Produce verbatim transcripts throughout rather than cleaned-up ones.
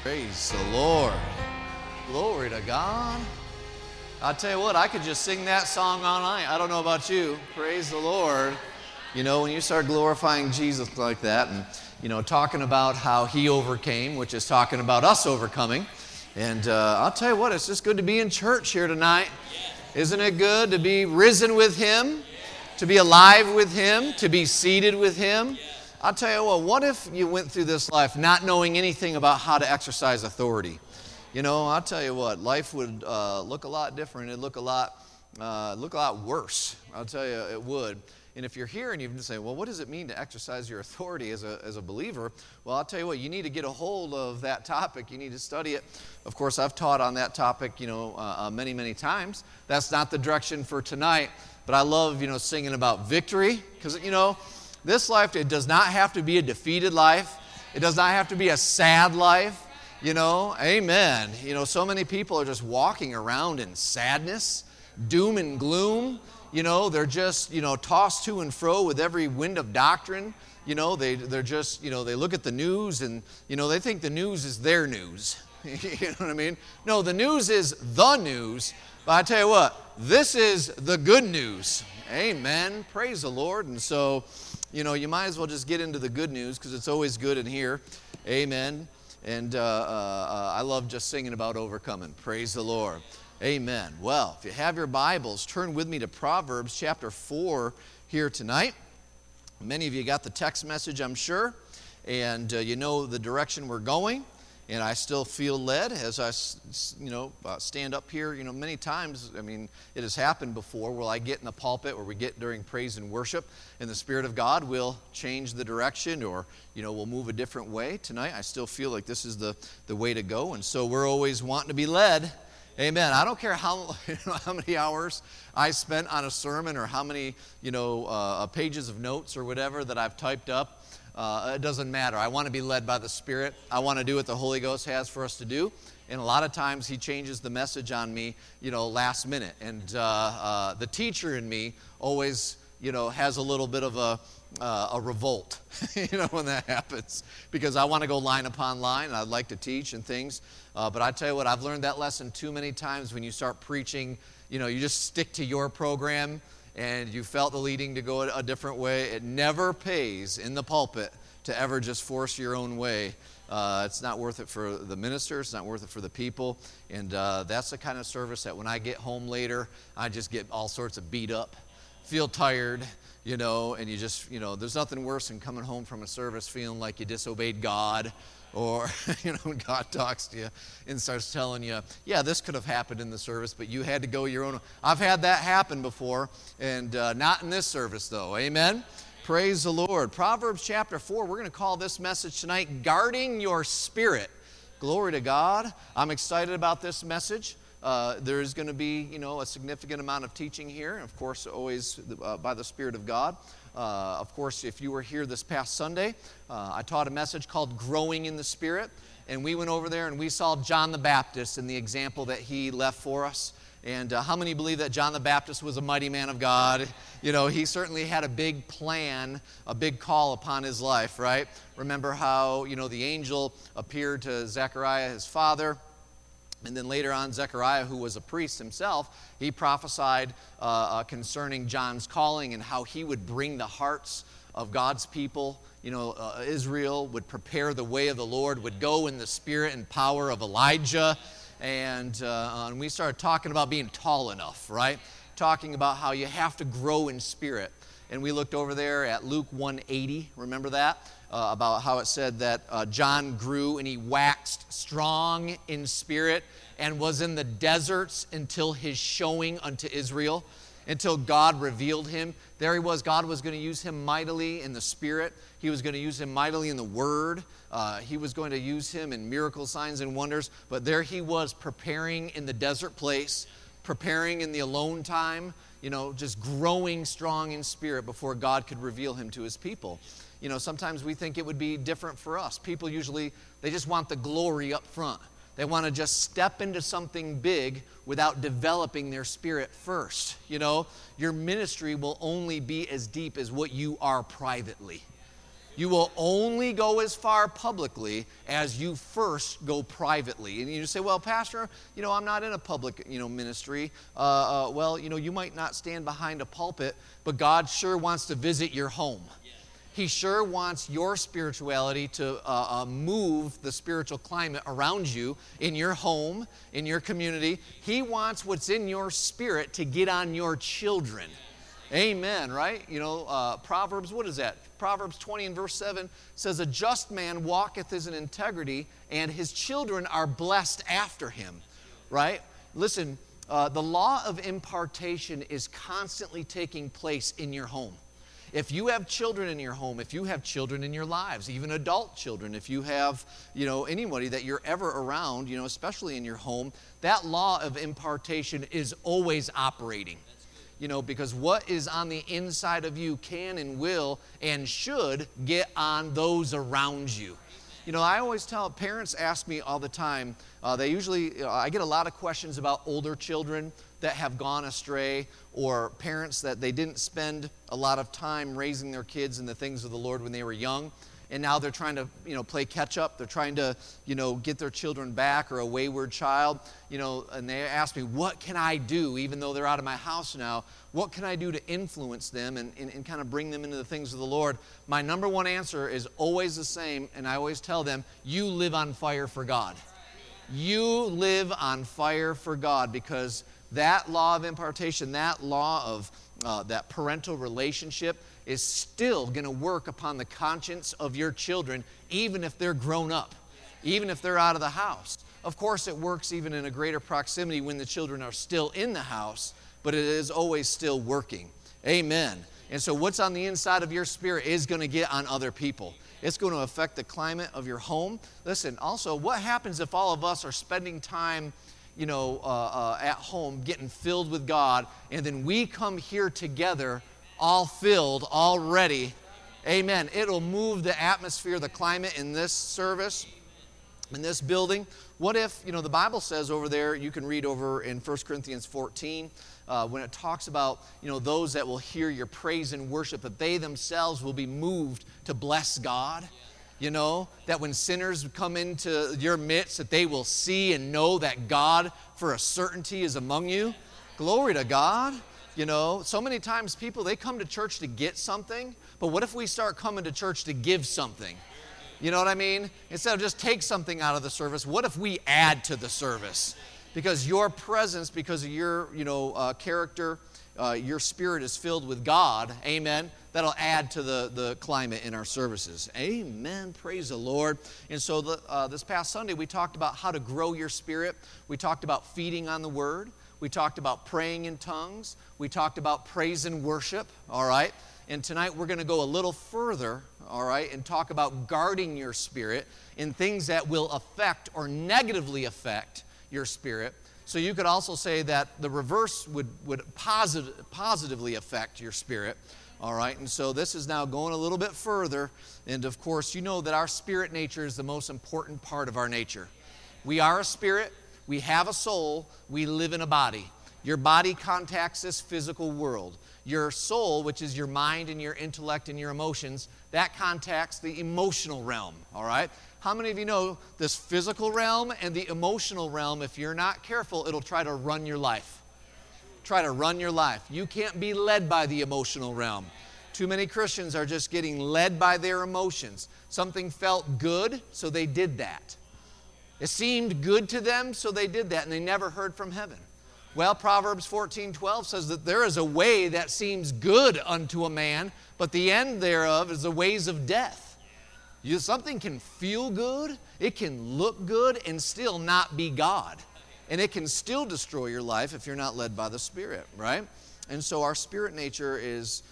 Praise the Lord. Glory to God. I'll tell you what, I could just sing that song all night. I don't know about you. Praise the Lord. You know, when you start glorifying Jesus like that and, you know, talking about how he overcame, which is talking about us overcoming. And uh, I'll tell you what, it's just good to be in church here tonight. Isn't it good to be risen with him, to be alive with him, to be seated with him? I'll tell you what, what if you went through this life not knowing anything about how to exercise authority? You know, I'll tell you what, life would uh, look a lot different. It'd look a lot, uh, look a lot worse. I'll tell you, it would. And if you're here and you say, well, what does it mean to exercise your authority as a, as a believer? Well, I'll tell you what, you need to get a hold of that topic. You need to study it. Of course, I've taught on that topic, you know, uh, uh, many, many times. That's not the direction for tonight. But I love, you know, singing about victory. Because, you know, this life, it does not have to be a defeated life. It does not have to be a sad life. You know, amen. You know, so many people are just walking around in sadness, doom and gloom. You know, they're just, you know, tossed to and fro with every wind of doctrine. You know, they, they're just, you know, they look at the news and, you know, they think the news is their news. You know what I mean? No, the news is the news. But I tell you what, this is the good news. Amen. Praise the Lord. And so, you know, you might as well just get into the good news because it's always good in here. Amen. And uh, uh, I love just singing about overcoming. Praise the Lord. Amen. Well, if you have your Bibles, turn with me to Proverbs chapter four here tonight. Many of you got the text message, I'm sure, and uh, you know the direction we're going. And I still feel led as I, you know, uh, stand up here. You know, many times, I mean, it has happened before where I get in the pulpit or we get during praise and worship, and the Spirit of God will change the direction or, you know, we'll move a different way. Tonight, I still feel like this is the, the way to go, and so we're always wanting to be led. Amen. I don't care how, you know, how many hours I spent on a sermon or how many, you know, uh, pages of notes or whatever that I've typed up. Uh, it doesn't matter. I want to be led by the Spirit. I want to do what the Holy Ghost has for us to do. And a lot of times He changes the message on me, you know, last minute. And uh, uh, the teacher in me always, you know, has a little bit of a, uh, a revolt, you know, when that happens. Because I want to go line upon line. And I'd like to teach and things. Uh, but I tell you what, I've learned that lesson too many times when you start preaching. You know, you just stick to your program. And you felt the leading to go a different way. It never pays in the pulpit to ever just force your own way. Uh, it's not worth it for the minister. It's not worth it for the people. And uh, that's the kind of service that when I get home later, I just get all sorts of beat up, feel tired, you know, and you just, you know, there's nothing worse than coming home from a service feeling like you disobeyed God. Or, you know, when God talks to you and starts telling you, yeah, this could have happened in the service, but you had to go your own. I've had that happen before, and uh, not in this service, though. Amen? Praise the Lord. Proverbs chapter four, we're going to call this message tonight, Guarding Your Spirit. Glory to God. I'm excited about this message. Uh, there's going to be, you know, a significant amount of teaching here, of course, always uh, by the Spirit of God. Uh, of course, if you were here this past Sunday, uh, I taught a message called Growing in the Spirit, and we went over there and we saw John the Baptist and the example that he left for us. And uh, how many believe that John the Baptist was a mighty man of God? You know, he certainly had a big plan, a big call upon his life, right? Remember how, you know, the angel appeared to Zechariah, his father. And then later on, Zechariah, who was a priest himself, he prophesied uh, uh, concerning John's calling and how he would bring the hearts of God's people. You know, uh, Israel would prepare the way of the Lord, would go in the spirit and power of Elijah. And, uh, and we started talking about being tall enough, right? Talking about how you have to grow in spirit. And we looked over there at Luke one eighty, remember that? Uh, about how it said that uh, John grew and he waxed strong in spirit and was in the deserts until his showing unto Israel, until God revealed him. There he was. God was going to use him mightily in the spirit. He was going to use him mightily in the word. Uh, he was going to use him in miracle signs and wonders. But there he was preparing in the desert place, preparing in the alone time, you know, just growing strong in spirit before God could reveal him to his people. You know, sometimes we think it would be different for us. People usually, they just want the glory up front. They want to just step into something big without developing their spirit first. You know, your ministry will only be as deep as what you are privately. You will only go as far publicly as you first go privately. And you say, well, Pastor, you know, I'm not in a public, you know, ministry. Uh, uh, well, you know, you might not stand behind a pulpit, but God sure wants to visit your home. He sure wants your spirituality to uh, uh, move the spiritual climate around you, in your home, in your community. He wants what's in your spirit to get on your children. Amen, right? You know, uh, Proverbs, what is that? Proverbs twenty and verse seven says, a just man walketh in integrity, and his children are blessed after him, right? Listen, uh, the law of impartation is constantly taking place in your home. If you have children in your home, if you have children in your lives, even adult children, if you have, you know, anybody that you're ever around, you know, especially in your home, that law of impartation is always operating. You know, because what is on the inside of you can and will and should get on those around you. You know, I always tell, parents ask me all the time, uh, they usually, you know, I get a lot of questions about older children that have gone astray, or parents that they didn't spend a lot of time raising their kids in the things of the Lord when they were young. And now they're trying to, you know, play catch up. They're trying to, you know, get their children back, or a wayward child, you know, and they ask me, what can I do, even though they're out of my house now? What can I do to influence them and, and, and kind of bring them into the things of the Lord? My number one answer is always the same, and I always tell them, you live on fire for God. You live on fire for God, because that law of impartation, that law of uh, that parental relationship is still going to work upon the conscience of your children, even if they're grown up, even if they're out of the house. Of course, it works even in a greater proximity when the children are still in the house, but it is always still working. Amen. And so what's on the inside of your spirit is going to get on other people. It's going to affect the climate of your home. Listen, also, what happens if all of us are spending time, you know, uh, uh, at home, getting filled with God, and then we come here together all filled, all ready? Amen. It'll move the atmosphere, the climate in this service, in this building. What if, you know, the Bible says over there, you can read over in First Corinthians fourteen, uh, when it talks about, you know, those that will hear your praise and worship, that they themselves will be moved to bless God. You know, that when sinners come into your midst, that they will see and know that God for a certainty is among you. Glory to God. You know, so many times people, they come to church to get something, but what if we start coming to church to give something? You know what I mean? Instead of just take something out of the service, what if we add to the service? Because your presence, because of your, you know, uh, character, uh, your spirit is filled with God. Amen. That'll add to the, the climate in our services. Amen. Praise the Lord. And so the, uh, this past Sunday, we talked about how to grow your spirit. We talked about feeding on the Word. We talked about praying in tongues. We talked about praise and worship, all right? And tonight we're going to go a little further, all right, and talk about guarding your spirit in things that will affect or negatively affect your spirit. So you could also say that the reverse would, would posit- positively affect your spirit, all right? And so this is now going a little bit further. And of course, you know that our spirit nature is the most important part of our nature. We are a spirit. We have a soul. We live in a body. Your body contacts this physical world. Your soul, which is your mind and your intellect and your emotions, that contacts the emotional realm, all right? How many of you know this physical realm and the emotional realm, if you're not careful, it'll try to run your life. Try to run your life. You can't be led by the emotional realm. Too many Christians are just getting led by their emotions. Something felt good, so they did that. It seemed good to them, so they did that, and they never heard from heaven. Well, Proverbs fourteen twelve says that there is a way that seems good unto a man, but the end thereof is the ways of death. You, something can feel good, it can look good, and still not be God. And it can still destroy your life if you're not led by the Spirit, right? And so our spirit nature is,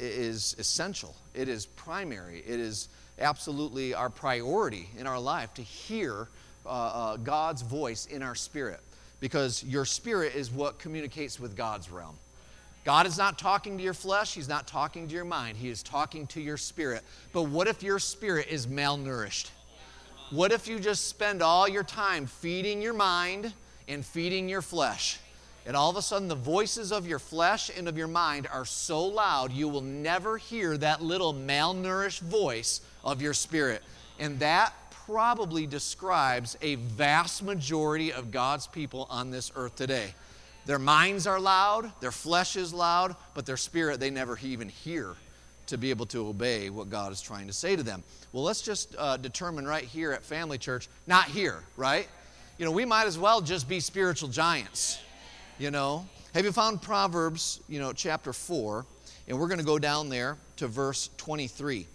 is essential. It is primary. It is absolutely our priority in our life to hear uh, uh, God's voice in our spirit. Because your spirit is what communicates with God's realm. God is not talking to your flesh. He's not talking to your mind. He is talking to your spirit. But what if your spirit is malnourished? What if you just spend all your time feeding your mind and feeding your flesh? And all of a sudden, the voices of your flesh and of your mind are so loud, you will never hear that little malnourished voice of your spirit. And that probably describes a vast majority of God's people on this earth today. Their minds are loud, their flesh is loud, but their spirit they never even hear to be able to obey what God is trying to say to them. Well, let's just uh, determine right here at Family Church, not here, right? You know, we might as well just be spiritual giants, you know. Have you found Proverbs, you know, chapter four? And we're going to go down there to verse twenty-three.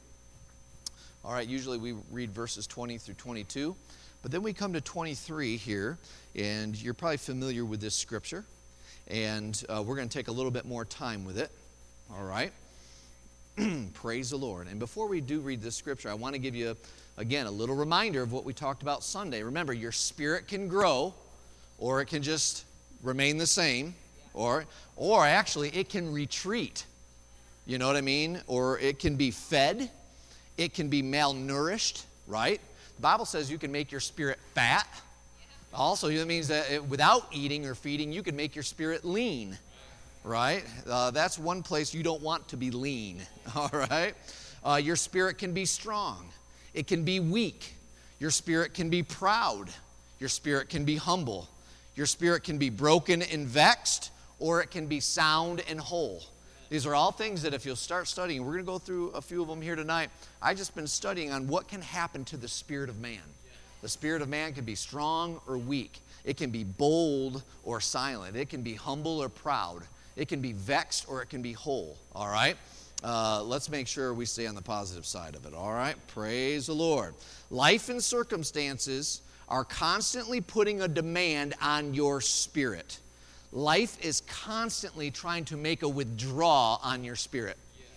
All right, usually we read verses twenty through twenty-two. But then we come to twenty-three here, and you're probably familiar with this scripture. And uh, we're going to take a little bit more time with it. All right? Praise the Lord. And before we do read this scripture, I want to give you, again, a little reminder of what we talked about Sunday. Remember, your spirit can grow, or it can just remain the same, or, or actually it can retreat. You know what I mean? Or it can be fed. It can be malnourished, right? The Bible says you can make your spirit fat. Also, that means that it, without eating or feeding, you can make your spirit lean, right? Uh, that's one place you don't want to be lean, all right? Uh, your spirit can be strong. It can be weak. Your spirit can be proud. Your spirit can be humble. Your spirit can be broken and vexed, or it can be sound and whole. These are all things that if you'll start studying, we're going to go through a few of them here tonight. I've just been studying on what can happen to the spirit of man. The spirit of man can be strong or weak. It can be bold or silent. It can be humble or proud. It can be vexed or it can be whole, all right? Uh, let's make sure we stay on the positive side of it, all right? Praise the Lord. Life and circumstances are constantly putting a demand on your spirit. Life is constantly trying to make a withdrawal on your spirit.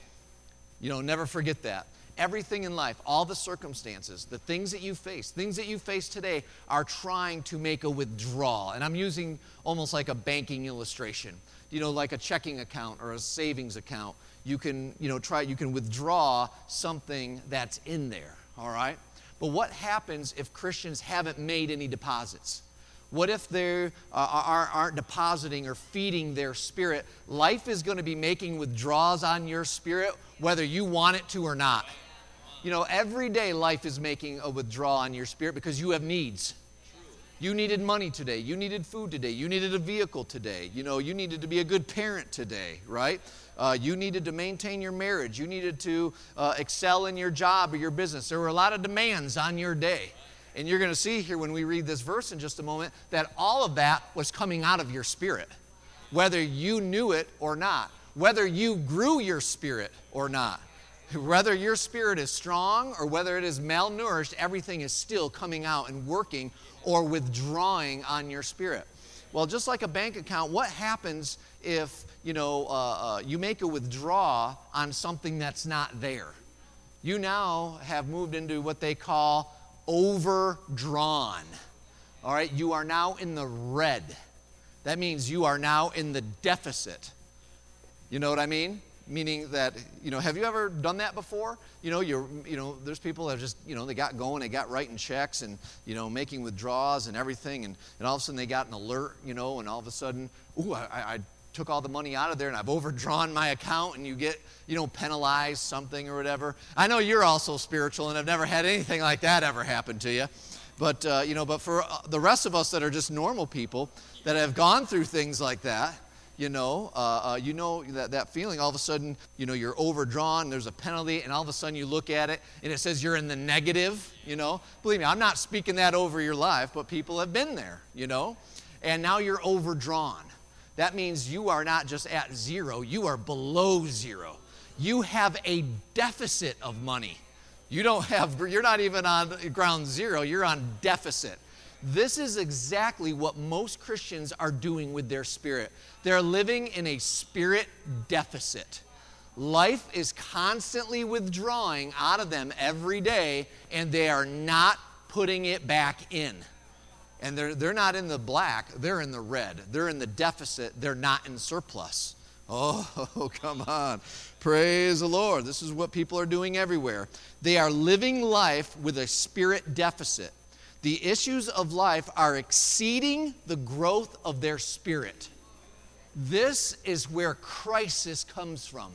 You know, never forget that. Everything in life, all the circumstances, the things that you face, things that you face today are trying to make a withdrawal. And I'm using almost like a banking illustration. You know, like a checking account or a savings account. You can, you know, try, you can withdraw something that's in there, all right? But what happens if Christians haven't made any deposits? What if they uh, aren't depositing or feeding their spirit? Life is going to be making withdrawals on your spirit, whether you want it to or not. You know, every day life is making a withdrawal on your spirit because you have needs. You needed money today. You needed food today. You needed a vehicle today. You know, you needed to be a good parent today, right? Uh, you needed to maintain your marriage. You needed to uh, excel in your job or your business. There were a lot of demands on your day. And you're going to see here when we read this verse in just a moment that all of that was coming out of your spirit, whether you knew it or not, whether you grew your spirit or not, whether your spirit is strong or whether it is malnourished, everything is still coming out and working or withdrawing on your spirit. Well, just like a bank account, what happens if, you know, uh, uh, you make a withdrawal on something that's not there? You now have moved into what they call overdrawn. All right, you are now in the red. That means you are now in the deficit. You know what I mean? Meaning that, you know, have you ever done that before? You know, you're, you know, there's people that just, you know, they got going, they got writing checks and, you know, making withdrawals and everything, and, and all of a sudden they got an alert, you know, and all of a sudden, ooh, I, I took all the money out of there and I've overdrawn my account, and you get, you know, penalized something or whatever. I know you're also spiritual and have never had anything like that ever happen to you. But, uh, you know, but for the rest of us that are just normal people that have gone through things like that, you know, uh, uh, you know that, that feeling, all of a sudden, you know, you're overdrawn, there's a penalty, and all of a sudden you look at it and it says you're in the negative, you know. Believe me, I'm not speaking that over your life, but people have been there, you know. And now you're overdrawn. That means you are not just at zero, you are below zero. You have a deficit of money. You don't have, you're not even on ground zero, you're on deficit. This is exactly what most Christians are doing with their spirit. They're living in a spirit deficit. Life is constantly withdrawing out of them every day, and they are not putting it back in. And they're, they're not in the black, they're in the red. They're in the deficit, they're not in surplus. Oh, come on. Praise the Lord. This is what people are doing everywhere. They are living life with a spirit deficit. The issues of life are exceeding the growth of their spirit. This is where crisis comes from.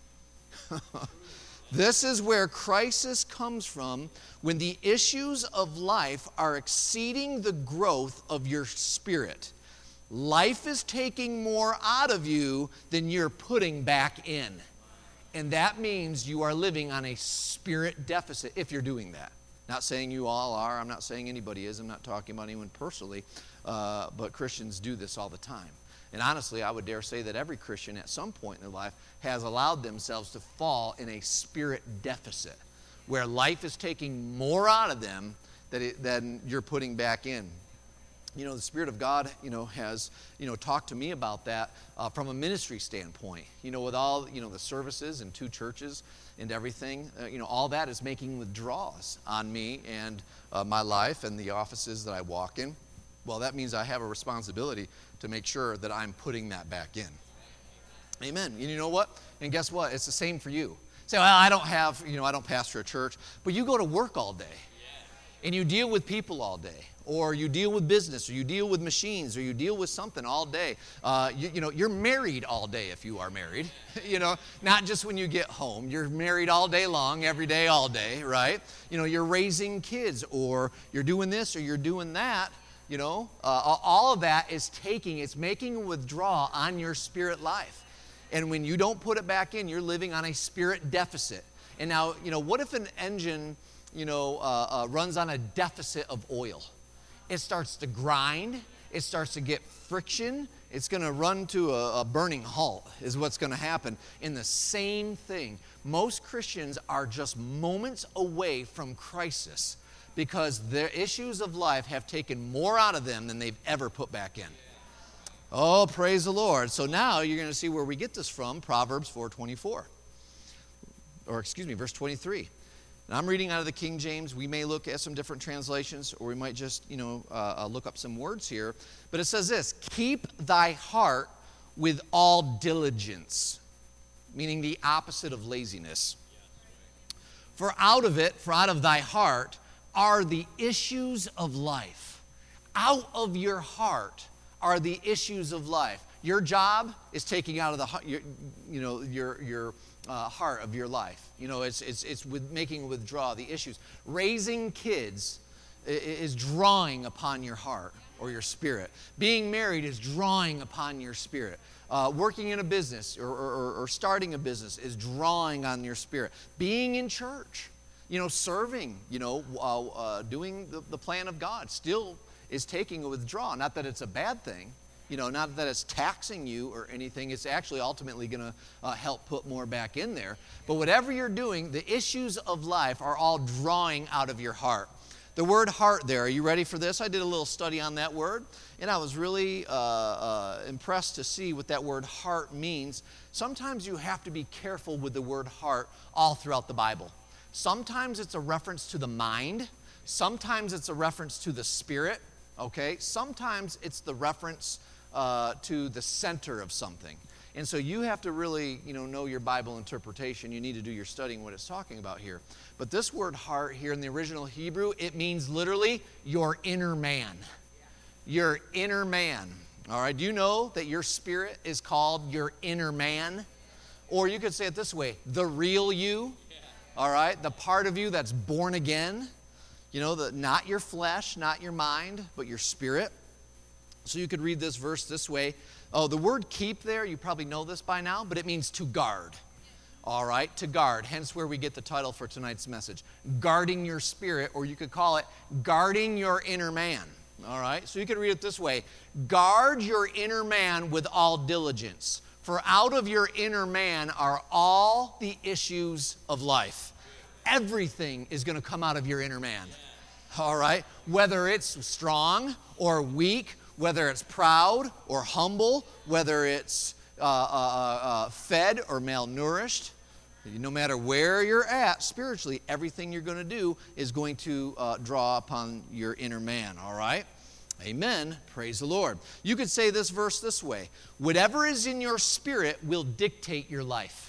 This is where crisis comes from when the issues of life are exceeding the growth of your spirit. Life is taking more out of you than you're putting back in. And that means you are living on a spirit deficit if you're doing that. Not saying you all are. I'm not saying anybody is. I'm not talking about anyone personally. Uh, but Christians do this all the time. And honestly, I would dare say that every Christian at some point in their life has allowed themselves to fall in a spirit deficit where life is taking more out of them than, it, than you're putting back in. You know, the Spirit of God, you know, has, you know, talked to me about that uh, from a ministry standpoint. You know, with all, you know, the services and two churches and everything, uh, you know, all that is making withdrawals on me and uh, my life and the offices that I walk in. Well, that means I have a responsibility to make sure that I'm putting that back in. Amen. And you know what? And guess what? It's the same for you. Say, well, I don't have, you know, I don't pastor a church, but you go to work all day. And you deal with people all day, or you deal with business, or you deal with machines, or you deal with something all day. Uh, you, you know, you're married all day if you are married. You know, not just when you get home. You're married all day long, every day, all day, right? You know, you're raising kids, or you're doing this, or you're doing that. You know, uh, all of that is taking, it's making a withdrawal on your spirit life. And when you don't put it back in, you're living on a spirit deficit. And now, you know, what if an engine, you know, uh, uh, runs on a deficit of oil? It starts to grind. It starts to get friction. It's going to run to a, a burning halt is what's going to happen. In the same thing, most Christians are just moments away from crisis because their issues of life have taken more out of them than they've ever put back in. Oh, praise the Lord. So now you're going to see where we get this from, Proverbs four twenty-four. Or excuse me, verse twenty-three. And I'm reading out of the King James. We may look at some different translations, or we might just, you know, uh, uh, look up some words here. But it says this, keep thy heart with all diligence, meaning the opposite of laziness. For out of it, for out of thy heart, are the issues of life. Out of your heart are the issues of life. Your job is taking out of the heart, your, you know, your your uh, heart of your life. You know, it's it's it's with making withdraw the issues. Raising kids is drawing upon your heart or your spirit. Being married is drawing upon your spirit. Uh, working in a business or, or, or starting a business is drawing on your spirit. Being in church, you know, serving, you know, uh, uh, doing the, the plan of God still is taking a withdrawal. Not that it's a bad thing. You know, not that it's taxing you or anything. It's actually ultimately going to uh, help put more back in there. But whatever you're doing, the issues of life are all drawing out of your heart. The word heart there, are you ready for this? I did a little study on that word, and I was really uh, uh, impressed to see what that word heart means. Sometimes you have to be careful with the word heart all throughout the Bible. Sometimes it's a reference to the mind. Sometimes it's a reference to the spirit. Okay? Sometimes it's the reference uh, to the center of something. And so you have to really, you know, know your Bible interpretation. You need to do your studying what it's talking about here. But this word heart here in the original Hebrew, it means literally your inner man. Your inner man. All right? Do you know that your spirit is called your inner man? Or you could say it this way, the real you. All right? The part of you that's born again. You know, the, not your flesh, not your mind, but your spirit. So you could read this verse this way. Oh, the word keep there, you probably know this by now, but it means to guard. All right, to guard. Hence where we get the title for tonight's message. Guarding your spirit, or you could call it guarding your inner man. All right, so you could read it this way. Guard your inner man with all diligence, for out of your inner man are all the issues of life. Everything is going to come out of your inner man. All right? Whether it's strong or weak, whether it's proud or humble, whether it's uh, uh, uh, fed or malnourished, no matter where you're at spiritually, everything you're going to do is going to uh, draw upon your inner man. All right? Amen. Praise the Lord. You could say this verse this way. Whatever is in your spirit will dictate your life.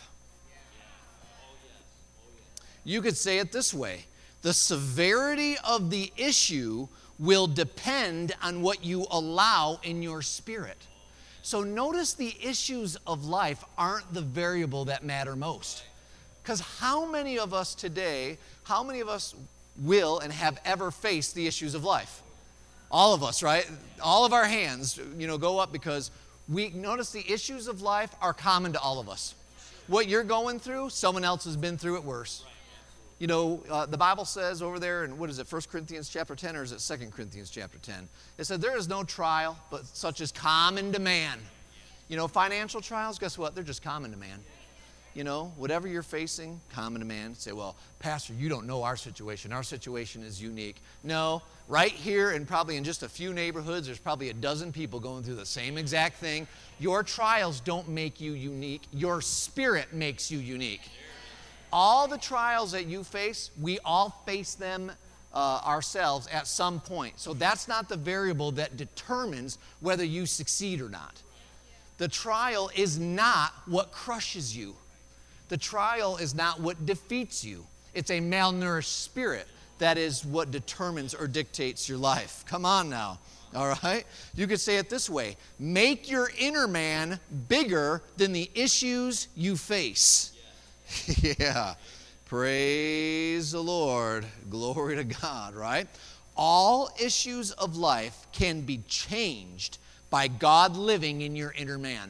You could say it this way. The severity of the issue will depend on what you allow in your spirit. So notice the issues of life aren't the variable that matter most. Because how many of us today, how many of us will and have ever faced the issues of life? All of us, right? All of our hands, you know, go up because we notice the issues of life are common to all of us. What you're going through, someone else has been through it worse. You know, uh, the Bible says over there in, what is it, First Corinthians chapter ten, or is it Second Corinthians chapter ten? It said, there is no trial, but such as common to man. You know, financial trials, guess what? They're just common to man. You know, whatever you're facing, common to man. Say, well, Pastor, you don't know our situation. Our situation is unique. No, right here and probably in just a few neighborhoods, there's probably a dozen people going through the same exact thing. Your trials don't make you unique. Your spirit makes you unique. All the trials that you face, we all face them uh, ourselves at some point. So that's not the variable that determines whether you succeed or not. The trial is not what crushes you. The trial is not what defeats you. It's a malnourished spirit that is what determines or dictates your life. Come on now, all right? You could say it this way: make your inner man bigger than the issues you face. Yeah, praise the Lord, glory to God, right? All issues of life can be changed by God living in your inner man.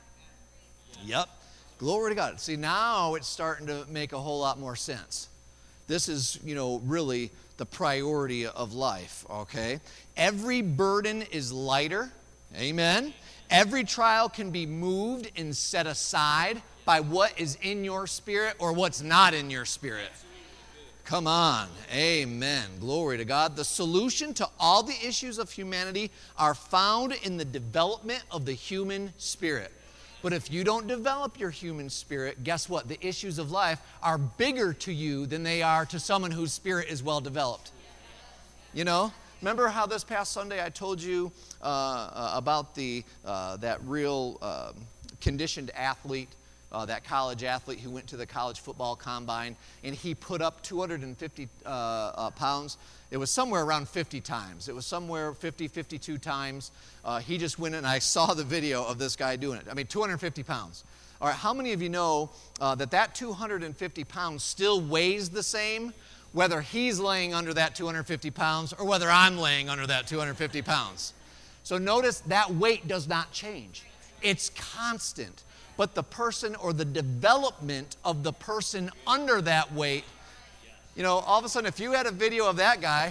Yep, glory to God. See, now it's starting to make a whole lot more sense. This is, you know, really the priority of life, okay? Every burden is lighter, amen? Every trial can be moved and set aside by what is in your spirit or what's not in your spirit. Come on, amen, glory to God. The solution to all the issues of humanity are found in the development of the human spirit. But if you don't develop your human spirit, guess what? The issues of life are bigger to you than they are to someone whose spirit is well developed. You know? Remember how this past Sunday I told you uh, uh, about the uh, that real uh, conditioned athlete, uh, that college athlete who went to the college football combine, and he put up two hundred fifty uh, uh, pounds. It was somewhere around fifty times. It was somewhere fifty, fifty-two times. Uh, he just went in, and I saw the video of this guy doing it. I mean, two hundred fifty pounds. All right, how many of you know uh, that that two hundred fifty pounds still weighs the same, whether he's laying under that two hundred fifty pounds or whether I'm laying under that two hundred fifty pounds? So notice that weight does not change. It's constant. But the person or the development of the person under that weight, you know, all of a sudden, if you had a video of that guy,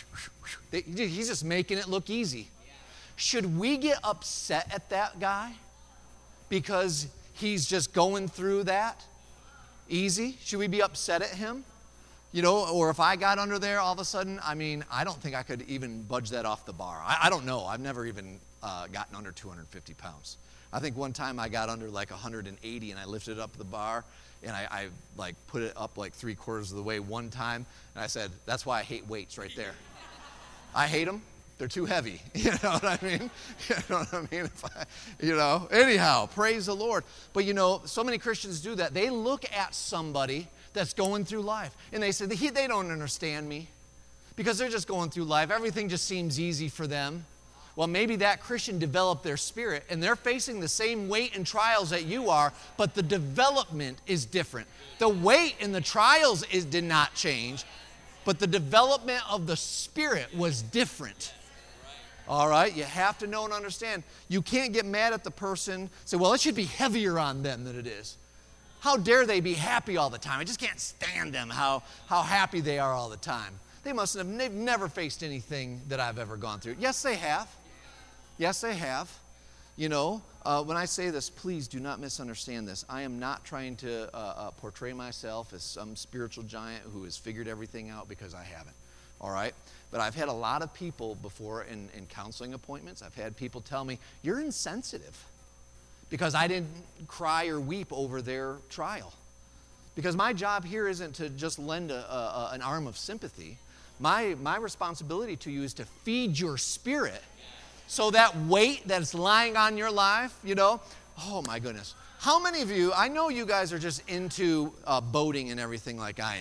he's just making it look easy. Should we get upset at that guy because he's just going through that easy? Should we be upset at him? You know, or if I got under there all of a sudden, I mean, I don't think I could even budge that off the bar. I, I don't know. I've never even uh, gotten under two hundred fifty pounds. I think one time I got under like one hundred eighty and I lifted up the bar and I, I like put it up like three quarters of the way one time. And I said, that's why I hate weights right there. I hate them. They're too heavy. You know what I mean? You know what I mean? If I, you know, anyhow, praise the Lord. But you know, so many Christians do that. They look at somebody that's going through life and they say, they, they don't understand me because they're just going through life. Everything just seems easy for them. Well, maybe that Christian developed their spirit and they're facing the same weight and trials that you are, but the development is different. The weight and the trials is, did not change, but the development of the spirit was different. All right, you have to know and understand. You can't get mad at the person, say, well, it should be heavier on them than it is. How dare they be happy all the time? I just can't stand them, how, how happy they are all the time. They must have they've never faced anything that I've ever gone through. Yes, they have. Yes, they have. You know, uh, when I say this, please do not misunderstand this. I am not trying to uh, uh, portray myself as some spiritual giant who has figured everything out, because I haven't. All right? But I've had a lot of people before in, in counseling appointments. I've had people tell me, you're insensitive because I didn't cry or weep over their trial. Because my job here isn't to just lend a, a, an arm of sympathy. My, my responsibility to you is to feed your spirit. So that weight that's lying on your life, you know, oh my goodness. How many of you, I know you guys are just into uh, boating and everything like I am.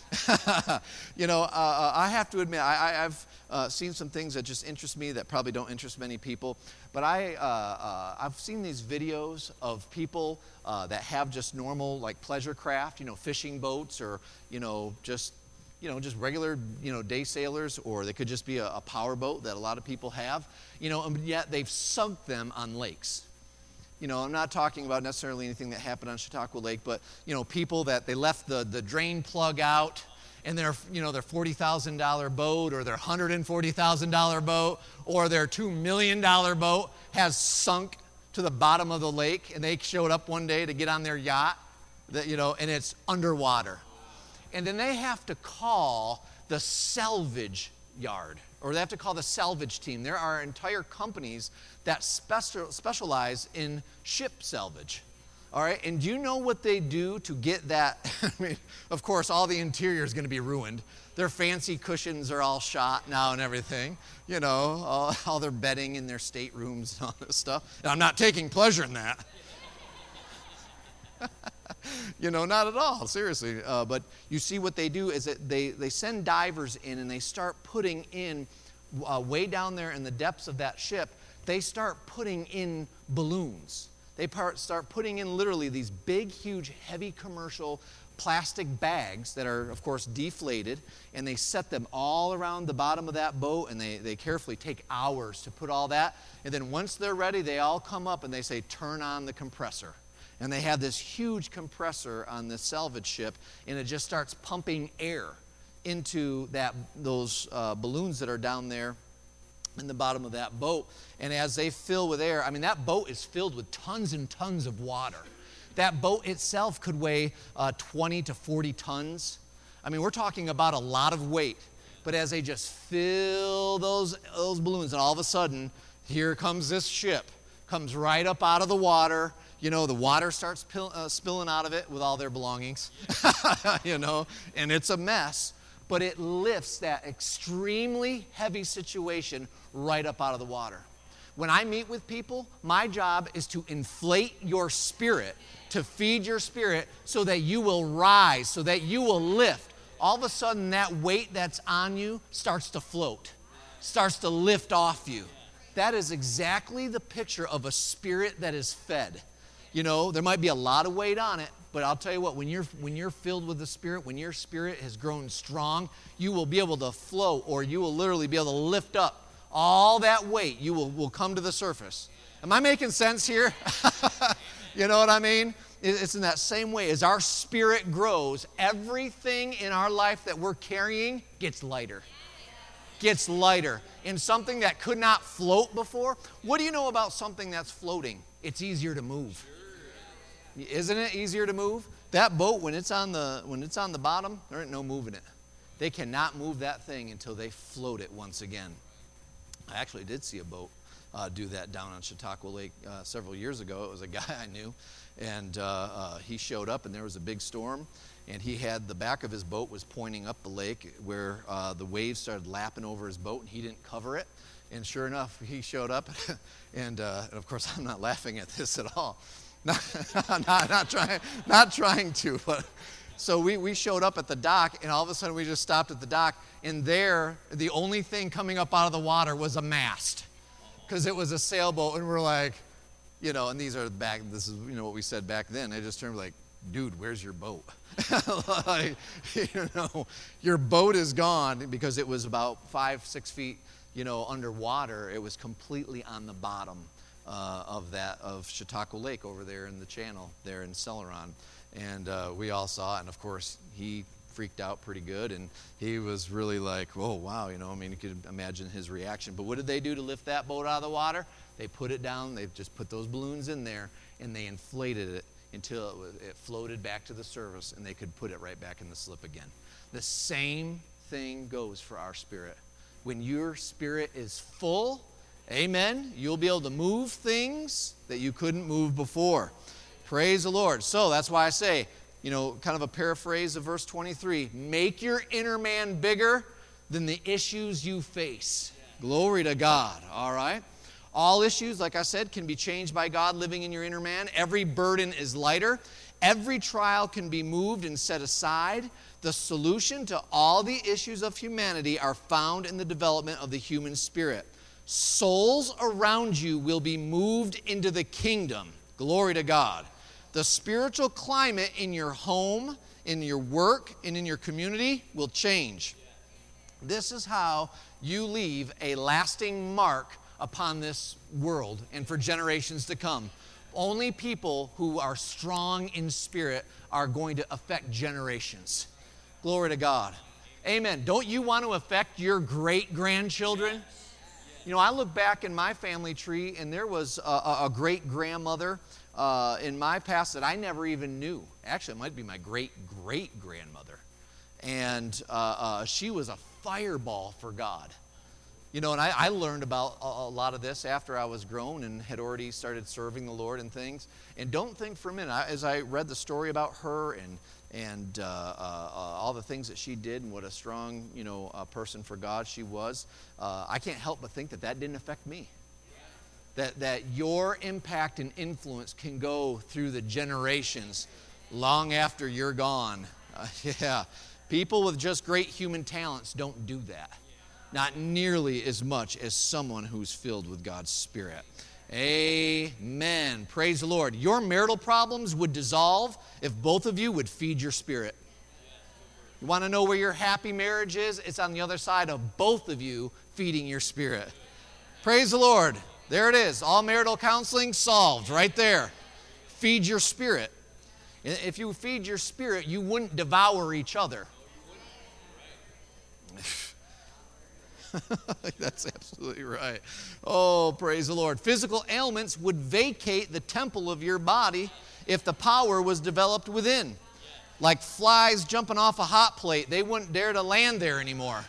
you know, uh, I have to admit, I, I, I've uh, seen some things that just interest me that probably don't interest many people. But I, uh, uh, I've seen these videos of people uh, that have just normal, like, pleasure craft, you know, fishing boats, or, you know, just, you know, just regular, you know, day sailors, or they could just be a, a power boat that a lot of people have, you know, and yet they've sunk them on lakes. You know, I'm not talking about necessarily anything that happened on Chautauqua Lake, but, you know, people that they left the, the drain plug out, and their, you know, their forty thousand dollars boat, or their one hundred forty thousand dollars boat, or their two million dollars boat has sunk to the bottom of the lake, and they showed up one day to get on their yacht, that, you know, and it's underwater. And then they have to call the salvage yard, or they have to call the salvage team. There are entire companies that special, specialize in ship salvage. All right, and do you know what they do to get that? I mean, of course, all the interior is going to be ruined. Their fancy cushions are all shot now and everything. You know, all, all their bedding in their staterooms and all this stuff. And I'm not taking pleasure in that. You know, not at all, seriously. Uh, but you see what they do is that they, they send divers in, and they start putting in, uh, way down there in the depths of that ship, they start putting in balloons. They part, start putting in literally these big, huge, heavy commercial plastic bags that are, of course, deflated, and they set them all around the bottom of that boat, and they, they carefully take hours to put all that. And then once they're ready, they all come up and they say, turn on the compressor. And they have this huge compressor on this salvage ship, and it just starts pumping air into that those uh, balloons that are down there in the bottom of that boat. And as they fill with air, I mean, that boat is filled with tons and tons of water. That boat itself could weigh uh, twenty to forty tons. I mean, we're talking about a lot of weight. But as they just fill those, those balloons, and all of a sudden, here comes this ship, comes right up out of the water. You know, the water starts pill, uh, spilling out of it with all their belongings, you know, and it's a mess. But it lifts that extremely heavy situation right up out of the water. When I meet with people, my job is to inflate your spirit, to feed your spirit so that you will rise, so that you will lift. All of a sudden, that weight that's on you starts to float, starts to lift off you. That is exactly the picture of a spirit that is fed. You know, there might be a lot of weight on it, but I'll tell you what, when you're when you're filled with the Spirit, when your spirit has grown strong, you will be able to float, or you will literally be able to lift up all that weight. You will, will come to the surface. Am I making sense here? You know what I mean? It's in that same way. As our spirit grows, everything in our life that we're carrying gets lighter. Gets lighter. And something that could not float before, what do you know about something that's floating? It's easier to move. Isn't it easier to move? That boat, when it's on the when it's on the bottom, there ain't no moving it. They cannot move that thing until they float it once again. I actually did see a boat uh, do that down on Chautauqua Lake uh, several years ago. It was a guy I knew, and uh, uh, he showed up, and there was a big storm, and he had the back of his boat was pointing up the lake where uh, the waves started lapping over his boat, and he didn't cover it. And sure enough, he showed up, and, uh, and of course, I'm not laughing at this at all. Not, not, not, trying, not trying to, but so we, we showed up at the dock, and all of a sudden we just stopped at the dock, and there, the only thing coming up out of the water was a mast, because it was a sailboat, and we're like, you know, and these are back, this is, you know, what we said back then. I just turned like, dude, where's your boat? Like, you know, your boat is gone, because it was about five, six feet, you know, underwater. It was completely on the bottom uh, of that, of Chautauqua Lake over there in the channel there in Celeron. And uh, we all saw it, and of course, he freaked out pretty good, and he was really like, oh, wow, you know, I mean, you could imagine his reaction. But what did they do to lift that boat out of the water? They put it down, they just put those balloons in there, and they inflated it until it, was, it floated back to the surface, and they could put it right back in the slip again. The same thing goes for our spirit. When your spirit is full, amen, you'll be able to move things that you couldn't move before. Praise the Lord. So that's why I say, you know, kind of a paraphrase of verse twenty-three, make your inner man bigger than the issues you face. Glory to God, all right? All issues, like I said, can be changed by God living in your inner man. Every burden is lighter. Every trial can be moved and set aside. The solution to all the issues of humanity are found in the development of the human spirit. Souls around you will be moved into the kingdom. Glory to God. The spiritual climate in your home, in your work, and in your community will change. This is how you leave a lasting mark upon this world and for generations to come. Only people who are strong in spirit are going to affect generations. Glory to God. Amen. Don't you want to affect your great-grandchildren? You know, I look back in my family tree, and there was a, a, a great-grandmother uh, in my past that I never even knew. Actually, it might be my great-great-grandmother. And uh, uh, she was a fireball for God. You know, and I, I learned about a, a lot of this after I was grown and had already started serving the Lord and things. And don't think for a minute, I, as I read the story about her and and uh, uh, uh, all the things that she did and what a strong, you know, uh, person for God she was, uh, I can't help but think that that didn't affect me. That, that your impact and influence can go through the generations long after you're gone. Uh, yeah, people with just great human talents don't do that. Not nearly as much as someone who's filled with God's Spirit. Amen. Praise the Lord. Your marital problems would dissolve if both of you would feed your spirit. You want to know where your happy marriage is? It's on the other side of both of you feeding your spirit. Praise the Lord. There it is. All marital counseling solved right there. Feed your spirit. If you feed your spirit, you wouldn't devour each other. That's absolutely right. Oh, praise the Lord. Physical ailments would vacate the temple of your body if the power was developed within. Like flies jumping off a hot plate, they wouldn't dare to land there anymore.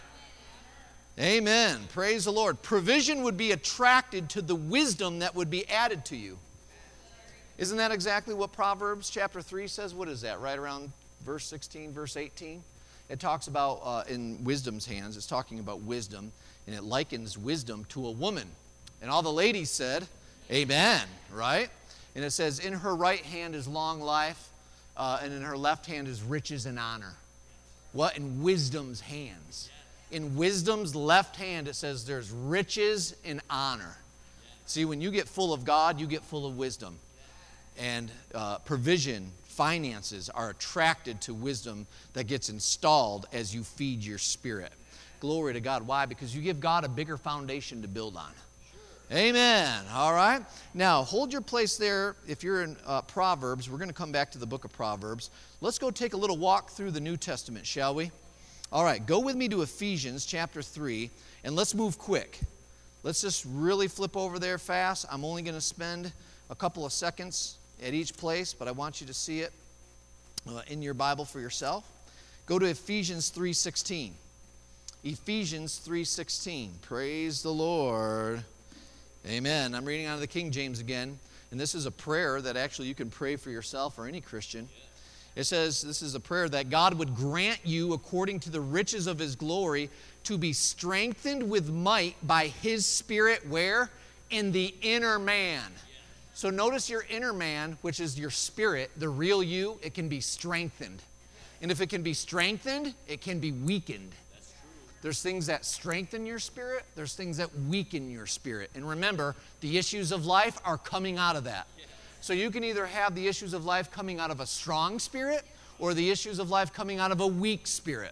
Amen. Praise the Lord. Provision would be attracted to the wisdom that would be added to you. Isn't that exactly what Proverbs chapter three says? What is that? Right around verse sixteen, verse eighteen? It talks about, uh, in wisdom's hands, it's talking about wisdom, and it likens wisdom to a woman. And all the ladies said, amen, right? And it says, in her right hand is long life, uh, and in her left hand is riches and honor. What? In wisdom's hands. In wisdom's left hand, it says there's riches and honor. See, when you get full of God, you get full of wisdom. And uh, provision, finances are attracted to wisdom that gets installed as you feed your spirit. Glory to God. Why? Because you give God a bigger foundation to build on. Sure. Amen. All right. Now, hold your place there. If you're in uh, Proverbs, we're going to come back to the book of Proverbs. Let's go take a little walk through the New Testament, shall we? All right. Go with me to Ephesians chapter three, and let's move quick. Let's just really flip over there fast. I'm only going to spend a couple of seconds at each place, but I want you to see it uh, in your Bible for yourself. Go to Ephesians three sixteen. Ephesians three sixteen. Praise the Lord. Amen. I'm reading out of the King James again, and this is a prayer that actually you can pray for yourself or any Christian. It says, this is a prayer that God would grant you, according to the riches of His glory, to be strengthened with might by His Spirit, where? In the inner man. So notice your inner man, which is your spirit, the real you, it can be strengthened. And if it can be strengthened, it can be weakened. There's things that strengthen your spirit. There's things that weaken your spirit. And remember, the issues of life are coming out of that. So you can either have the issues of life coming out of a strong spirit or the issues of life coming out of a weak spirit.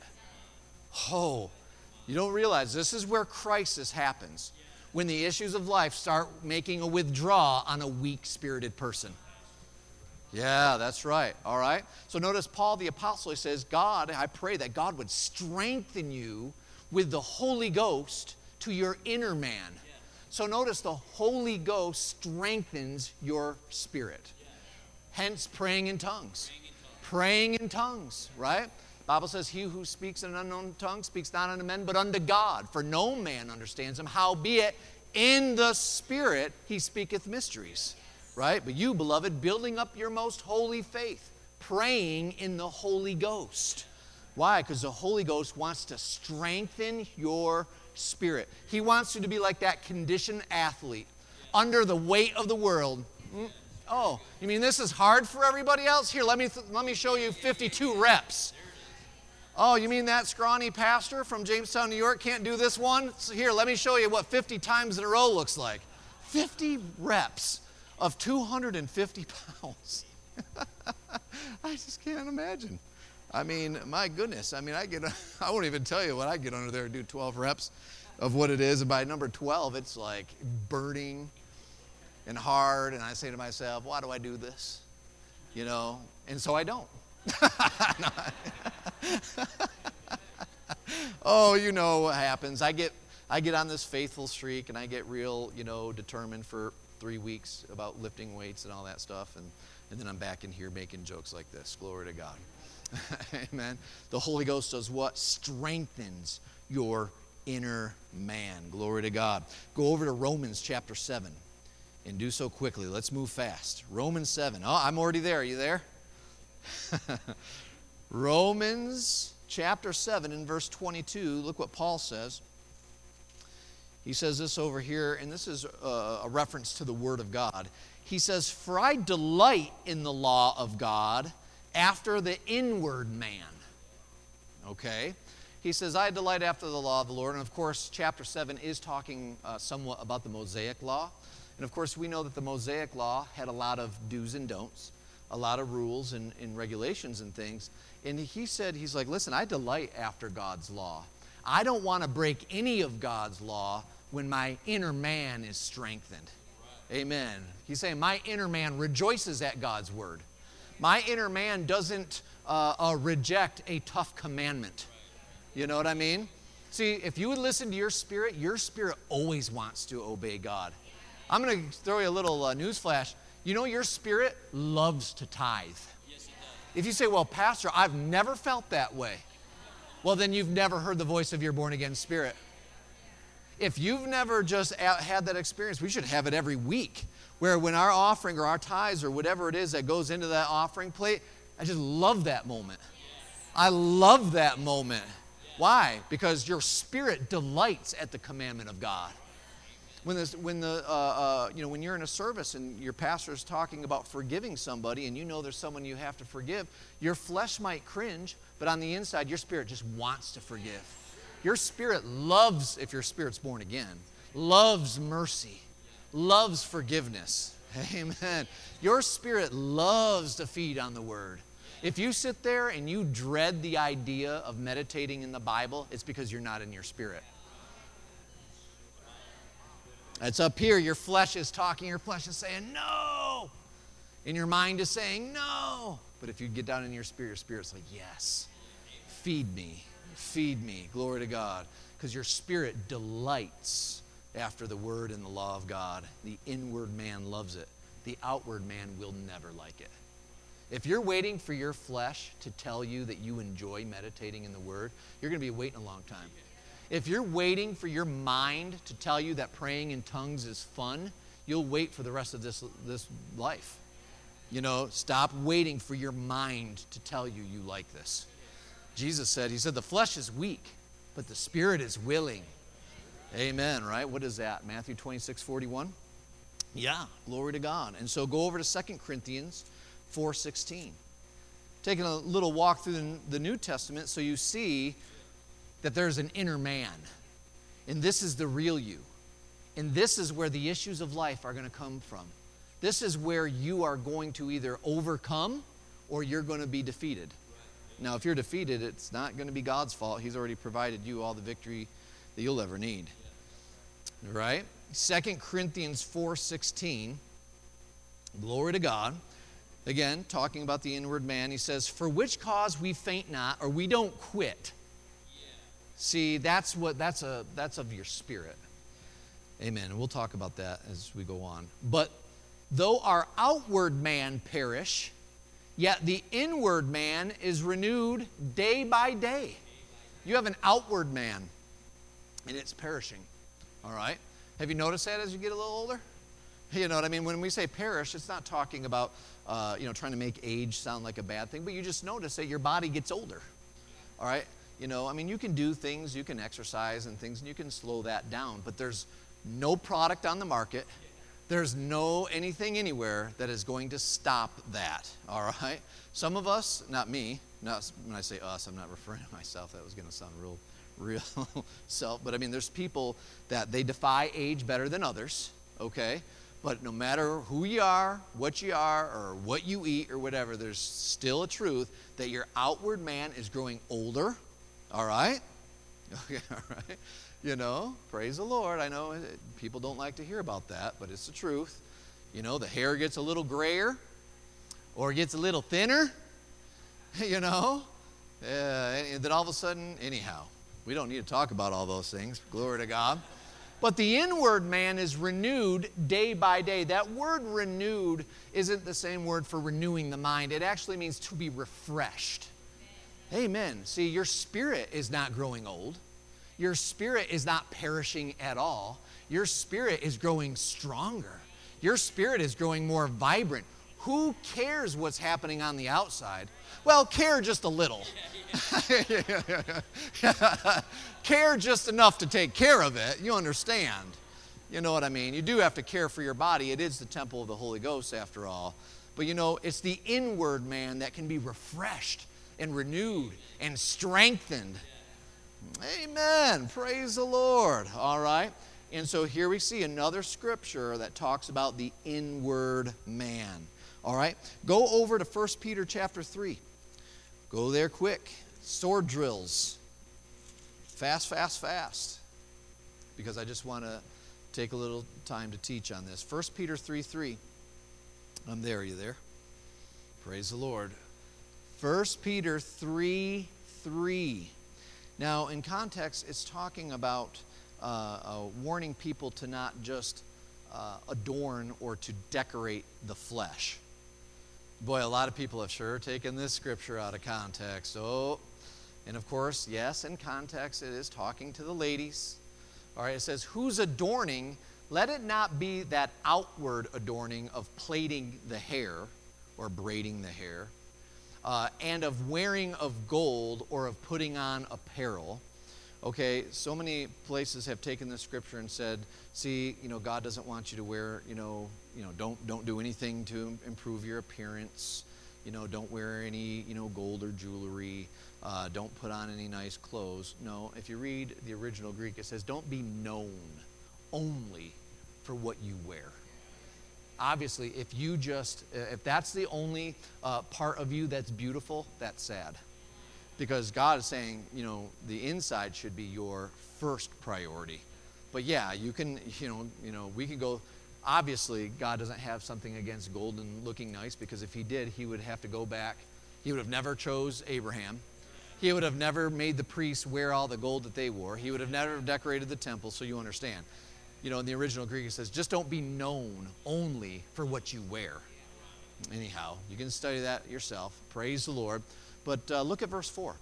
Oh, you don't realize this is where crisis happens. When the issues of life start making a withdrawal on a weak-spirited person. Yeah, that's right. All right. So notice Paul the Apostle, he says, God, I pray that God would strengthen you with the Holy Ghost to your inner man. So notice the Holy Ghost strengthens your spirit. Hence praying in tongues. Praying in tongues, right? Bible says, he who speaks in an unknown tongue speaks not unto men, but unto God. For no man understands him. Howbeit, in the Spirit he speaketh mysteries. Right? But you, beloved, building up your most holy faith, praying in the Holy Ghost. Why? Because the Holy Ghost wants to strengthen your spirit. He wants you to be like that conditioned athlete, under the weight of the world. Oh, you mean this is hard for everybody else? Here, let me, th- let me show you fifty-two reps. Oh, you mean that scrawny pastor from Jamestown, New York can't do this one? So here, let me show you what fifty times in a row looks like. fifty reps of two hundred fifty pounds. I just can't imagine. I mean, my goodness. I mean, I get, I won't even tell you what I get under there and do twelve reps of what it is. And by number twelve, it's like burning and hard. And I say to myself, why do I do this? You know, and so I don't. Oh, you know what happens. I get I get on this faithful streak, and I get real, you know, determined for three weeks about lifting weights and all that stuff, and, and then I'm back in here making jokes like this. Glory to God. Amen. The Holy Ghost does what? Strengthens your inner man. Glory to God. Go over to Romans chapter seven and do so quickly. Let's move fast. Romans seven. Oh, I'm already there. Are you there? Romans chapter seven and verse twenty-two. Look what Paul says. He says this over here, and this is a, a reference to the Word of God. He says, "For I delight in the law of God after the inward man." Okay? He says, "I delight after the law of the Lord." And of course, chapter seven is talking uh, somewhat about the Mosaic law. And of course, we know that the Mosaic law had a lot of do's and don'ts, a lot of rules and, and regulations and things. And he said, he's like, listen, I delight after God's law. I don't want to break any of God's law when my inner man is strengthened. Right. Amen. He's saying my inner man rejoices at God's word. My inner man doesn't uh, uh, reject a tough commandment. Right. You know what I mean? See, if you would listen to your spirit, your spirit always wants to obey God. I'm going to throw you a little uh, news flash. You know, your spirit loves to tithe. Yes, it does. If you say, well, Pastor, I've never felt that way. Well, then you've never heard the voice of your born-again spirit. If you've never just had that experience, we should have it every week, where when our offering or our tithes or whatever it is that goes into that offering plate, I just love that moment. I love that moment. Why? Because your spirit delights at the commandment of God. When, this, when, the, uh, uh, you know, when you're in a service and your pastor is talking about forgiving somebody and you know there's someone you have to forgive, your flesh might cringe, but on the inside, your spirit just wants to forgive. Your spirit loves, if your spirit's born again, loves mercy, loves forgiveness. Amen. Your spirit loves to feed on the Word. If you sit there and you dread the idea of meditating in the Bible, it's because you're not in your spirit. It's up here. Your flesh is talking. Your flesh is saying, no. And your mind is saying, no. But if you get down in your spirit, your spirit's like, yes. Feed me. Feed me. Glory to God. Because your spirit delights after the word and the law of God. The inward man loves it. The outward man will never like it. If you're waiting for your flesh to tell you that you enjoy meditating in the word, you're going to be waiting a long time. If you're waiting for your mind to tell you that praying in tongues is fun, you'll wait for the rest of this, this life. You know, stop waiting for your mind to tell you you like this. Jesus said, he said, the flesh is weak, but the spirit is willing. Amen, right? What is that? Matthew twenty-six forty-one? Yeah, glory to God. And so go over to Second Corinthians four sixteen. Taking a little walk through the, the New Testament so you see that there's an inner man. And this is the real you. And this is where the issues of life are going to come from. This is where you are going to either overcome or you're going to be defeated. Now, if you're defeated, it's not going to be God's fault. He's already provided you all the victory that you'll ever need. All right? Second Corinthians four sixteen. Glory to God. Again, talking about the inward man, he says, for which cause we faint not, or we don't quit. See, that's what that's a that's of your spirit. Amen. And we'll talk about that as we go on. But though our outward man perish, yet the inward man is renewed day by day. You have an outward man, and it's perishing. All right? Have you noticed that as you get a little older? You know what I mean? When we say perish, it's not talking about uh, you know trying to make age sound like a bad thing, but you just notice that your body gets older. All right? You know, I mean, you can do things, you can exercise and things, and you can slow that down. But there's no product on the market, There's no anything anywhere that is going to stop that, all right? Some of us, not me, not when I say us, I'm not referring to myself. That was going to sound real, real self. But I mean, there's people that they defy age better than others, okay? But no matter who you are, what you are, or what you eat or whatever, there's still a truth that your outward man is growing older, all right? Okay, all right. You know, praise the Lord. I know people don't like to hear about that, but it's the truth. You know, the hair gets a little grayer or gets a little thinner, you know. Uh, and then all of a sudden, anyhow, we don't need to talk about all those things. Glory to God. But the inward man is renewed day by day. That word renewed isn't the same word for renewing the mind. It actually means to be refreshed. Amen. See, your spirit is not growing old. Your spirit is not perishing at all. Your spirit is growing stronger. Your spirit is growing more vibrant. Who cares what's happening on the outside? Well, care just a little. Care just enough to take care of it. You understand. You know what I mean? You do have to care for your body. It is the temple of the Holy Ghost after all. But you know, it's the inward man that can be refreshed and renewed and strengthened. Amen. Praise the Lord. All right. And so here we see another scripture that talks about the inward man. All right. Go over to First Peter chapter three. Go there quick. Sword drills. Fast, fast, fast. Because I just want to take a little time to teach on this. First Peter three three. I'm there. Are you there? Praise the Lord. First Peter three three. Now, in context, it's talking about uh, uh, warning people to not just uh, adorn or to decorate the flesh. Boy, a lot of people have sure taken this scripture out of context. Oh, and of course, yes, in context, it is talking to the ladies. All right, it says, who's adorning, let it not be that outward adorning of plaiting the hair or braiding the hair, Uh, and of wearing of gold or of putting on apparel. Okay, so many places have taken this scripture and said, see, you know, God doesn't want you to wear, you know, you know, don't don't do anything to improve your appearance. You know, don't wear any, you know, gold or jewelry. Uh, don't put on any nice clothes. No, if you read the original Greek, it says, don't be known only for what you wear. Obviously, if you just, if that's the only uh, part of you that's beautiful, that's sad. Because God is saying, you know, the inside should be your first priority. But yeah, you can, you know, you know, we can go, obviously, God doesn't have something against gold and looking nice, because if he did, he would have to go back. He would have never chose Abraham. He would have never made the priests wear all the gold that they wore. He would have never decorated the temple, so you understand. You know, in the original Greek, it says, just don't be known only for what you wear. Anyhow, you can study that yourself. Praise the Lord. But uh, look at verse four.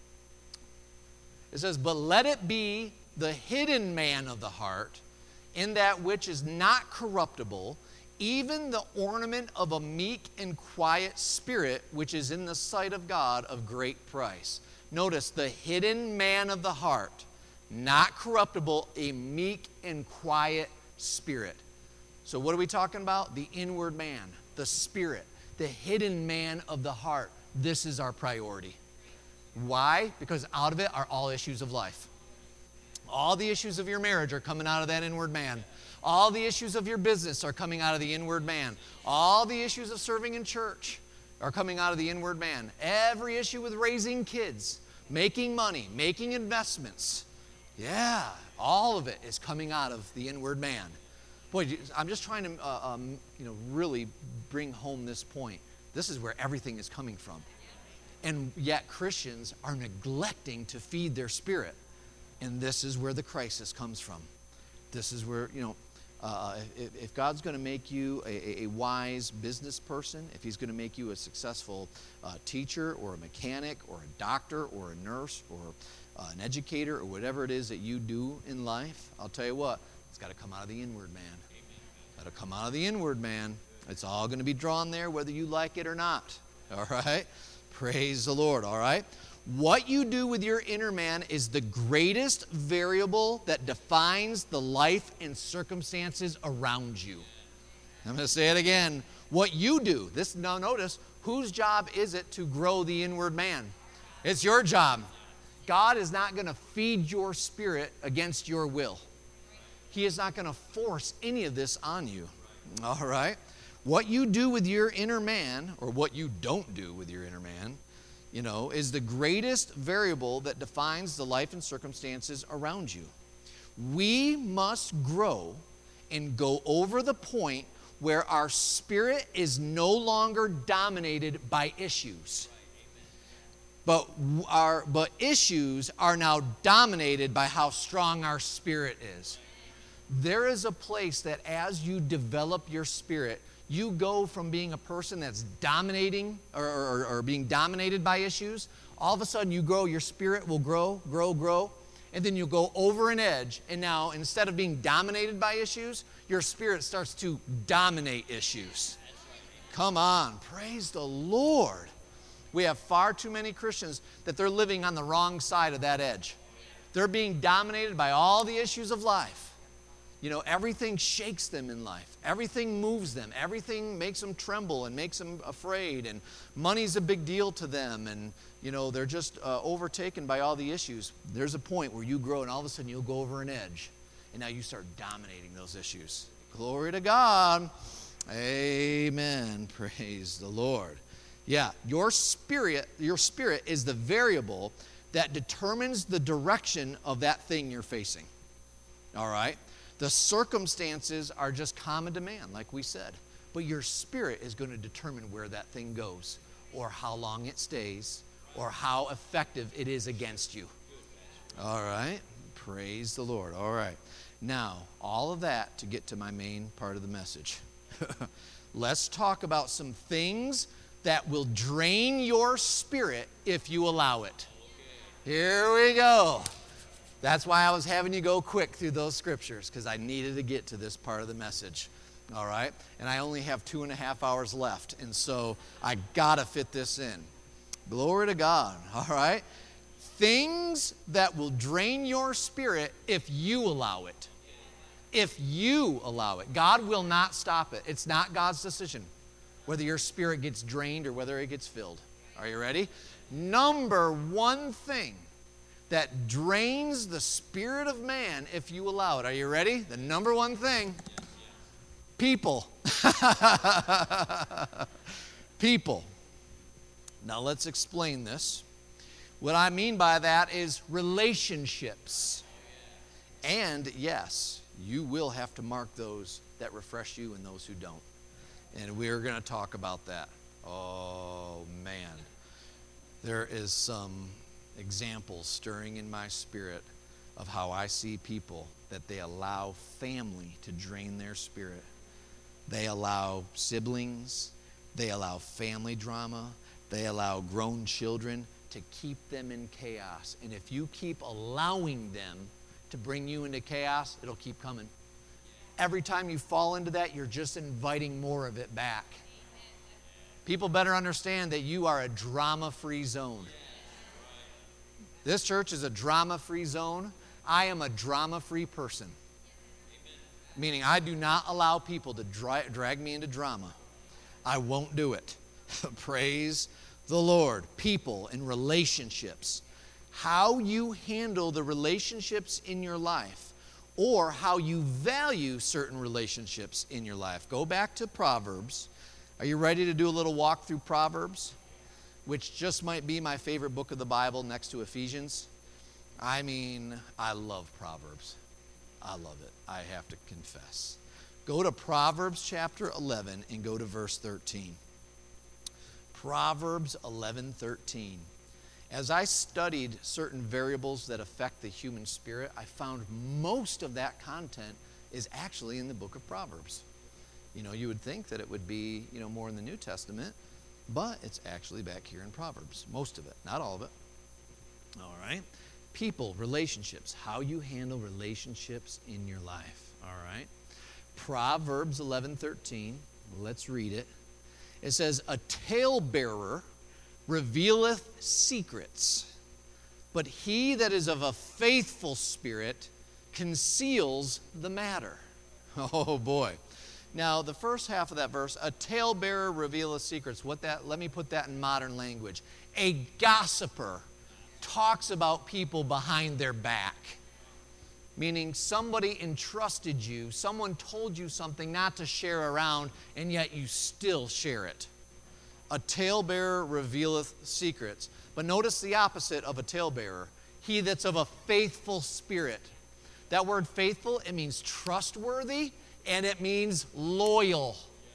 It says, but let it be the hidden man of the heart, in that which is not corruptible, even the ornament of a meek and quiet spirit, which is in the sight of God of great price. Notice, the hidden man of the heart. Not corruptible, a meek and quiet spirit. So what are we talking about? The inward man, the spirit, the hidden man of the heart. This is our priority. Why? Because out of it are all issues of life. All the issues of your marriage are coming out of that inward man. All the issues of your business are coming out of the inward man. All the issues of serving in church are coming out of the inward man. Every issue with raising kids, making money, making investments. Yeah, all of it is coming out of the inward man. Boy, I'm just trying to, uh, um, you know, really bring home this point. This is where everything is coming from. And yet Christians are neglecting to feed their spirit. And this is where the crisis comes from. This is where, you know, uh, if, if God's going to make you a, a wise business person, if he's going to make you a successful uh, teacher or a mechanic or a doctor or a nurse or uh, an educator or whatever it is that you do in life, I'll tell you what, it's got to come out of the inward man. Got to come out of the inward man. It's all going to be drawn there whether you like it or not. All right? Praise the Lord. All right? What you do with your inner man is the greatest variable that defines the life and circumstances around you. I'm going to say it again. What you do. This, now notice, whose job is it to grow the inward man? It's your job. God is not going to feed your spirit against your will. He is not going to force any of this on you. All right? What you do with your inner man, or what you don't do with your inner man, you know, is the greatest variable that defines the life and circumstances around you. We must grow and go over the point where our spirit is no longer dominated by issues. But our but issues are now dominated by how strong our spirit is. There is a place that as you develop your spirit, you go from being a person that's dominating or, or, or being dominated by issues. All of a sudden you grow, your spirit will grow, grow, grow. And then you'll go over an edge. And now instead of being dominated by issues, your spirit starts to dominate issues. Come on, praise the Lord. We have far too many Christians that they're living on the wrong side of that edge. They're being dominated by all the issues of life. You know, everything shakes them in life. Everything moves them. Everything makes them tremble and makes them afraid. And money's a big deal to them. And, you know, they're just uh, overtaken by all the issues. There's a point where you grow and all of a sudden you'll go over an edge. And now you start dominating those issues. Glory to God. Amen. Praise the Lord. Yeah, your spirit, your spirit is the variable that determines the direction of that thing you're facing. All right? The circumstances are just common demand, like we said. But your spirit is going to determine where that thing goes, or how long it stays, or how effective it is against you. All right? Praise the Lord. All right. Now, all of that to get to my main part of the message. Let's talk about some things that will drain your spirit if you allow it. Here we go. That's why I was having you go quick through those scriptures, because I needed to get to this part of the message. All right? And I only have two and a half hours left, and so I got to fit this in. Glory to God. All right? Things that will drain your spirit if you allow it. If you allow it. God will not stop it. It's not God's decision whether your spirit gets drained or whether it gets filled. Are you ready? Number one thing that drains the spirit of man if you allow it. Are you ready? The number one thing. People. People. Now let's explain this. What I mean by that is relationships. And yes, you will have to mark those that refresh you and those who don't. And we're going to talk about that. Oh, man. There is some examples stirring in my spirit of how I see people that they allow family to drain their spirit. They allow siblings. They allow family drama. They allow grown children to keep them in chaos. And if you keep allowing them to bring you into chaos, it'll keep coming. Every time you fall into that, you're just inviting more of it back. People better understand that you are a drama-free zone. This church is a drama-free zone. I am a drama-free person. Meaning I do not allow people to dra- drag me into drama. I won't do it. Praise the Lord. People and relationships. How you handle the relationships in your life, or how you value certain relationships in your life. Go back to Proverbs. Are you ready to do a little walk through Proverbs? Which just might be my favorite book of the Bible next to Ephesians. I mean, I love Proverbs. I love it. I have to confess. Go to Proverbs chapter eleven and go to verse thirteen. Proverbs eleven thirteen. As I studied certain variables that affect the human spirit, I found most of that content is actually in the book of Proverbs. You know, you would think that it would be, you know, more in the New Testament, but it's actually back here in Proverbs. Most of it, not all of it. All right. People, relationships, how you handle relationships in your life. All right. Proverbs eleven thirteen. Let's read it. It says, "A talebearer revealeth secrets, but he that is of a faithful spirit conceals the matter." Oh boy. Now, the first half of that verse, a talebearer revealeth secrets. What that? Let me put that in modern language. A gossiper talks about people behind their back. Meaning somebody entrusted you, someone told you something not to share around, and yet you still share it. A talebearer revealeth secrets. But notice the opposite of a talebearer. He that's of a faithful spirit. That word faithful, it means trustworthy, and it means loyal.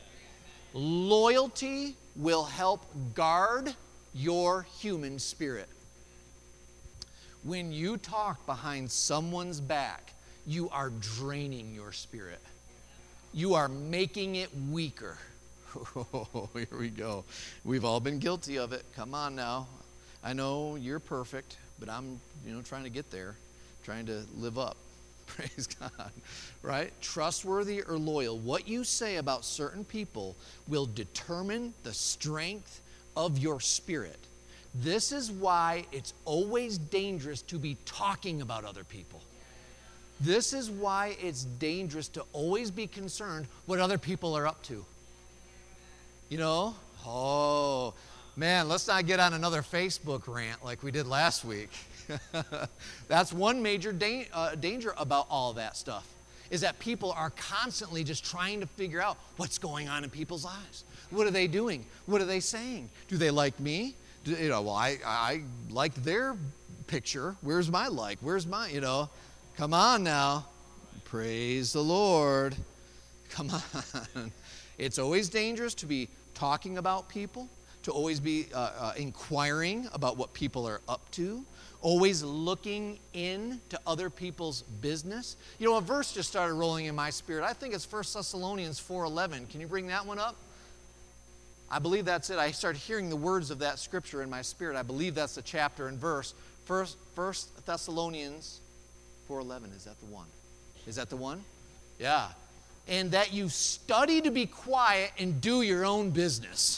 Loyalty will help guard your human spirit. When you talk behind someone's back, you are draining your spirit. You are making it weaker. Oh, here we go. We've all been guilty of it. Come on now. I know you're perfect, but I'm, you know, trying to get there, trying to live up. Praise God. Right? Trustworthy or loyal. What you say about certain people will determine the strength of your spirit. This is why it's always dangerous to be talking about other people. This is why it's dangerous to always be concerned what other people are up to. You know? Oh, man, let's not get on another Facebook rant like we did last week. That's one major da- uh, danger about all that stuff, is that people are constantly just trying to figure out what's going on in people's lives. What are they doing? What are they saying? Do they like me? Do, you know, well, I, I liked their picture. Where's my like? Where's my, you know? Come on now. Praise the Lord. Come on. It's always dangerous to be talking about people, to always be uh, uh, inquiring about what people are up to, always looking into other people's business. You know, a verse just started rolling in my spirit. I think it's First Thessalonians four eleven. Can you bring that one up? I believe that's it. I started hearing the words of that scripture in my spirit. I believe that's the chapter and verse. First, First Thessalonians four eleven. Is that the one? Is that the one? Yeah. And that you study to be quiet and do your own business.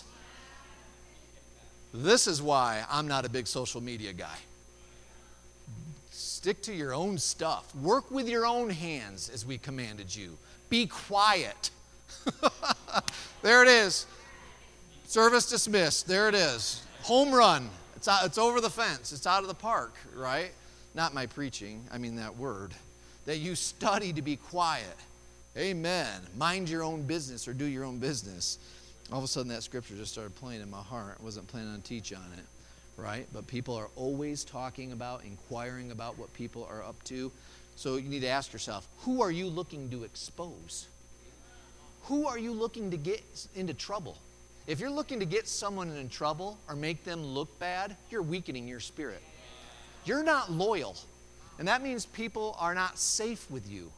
This is why I'm not a big social media guy. Stick to your own stuff. Work with your own hands as we commanded you. Be quiet. There it is. Service dismissed. There it is. Home run. It's out, it's over the fence. It's out of the park, right? Not my preaching. I mean that word. That you study to be quiet. Amen. Mind your own business or do your own business. All of a sudden that scripture just started playing in my heart. I wasn't planning on teaching on it, right? But people are always talking about, inquiring about what people are up to. So you need to ask yourself, who are you looking to expose? Who are you looking to get into trouble? If you're looking to get someone in trouble or make them look bad, you're weakening your spirit. You're not loyal. And that means people are not safe with you.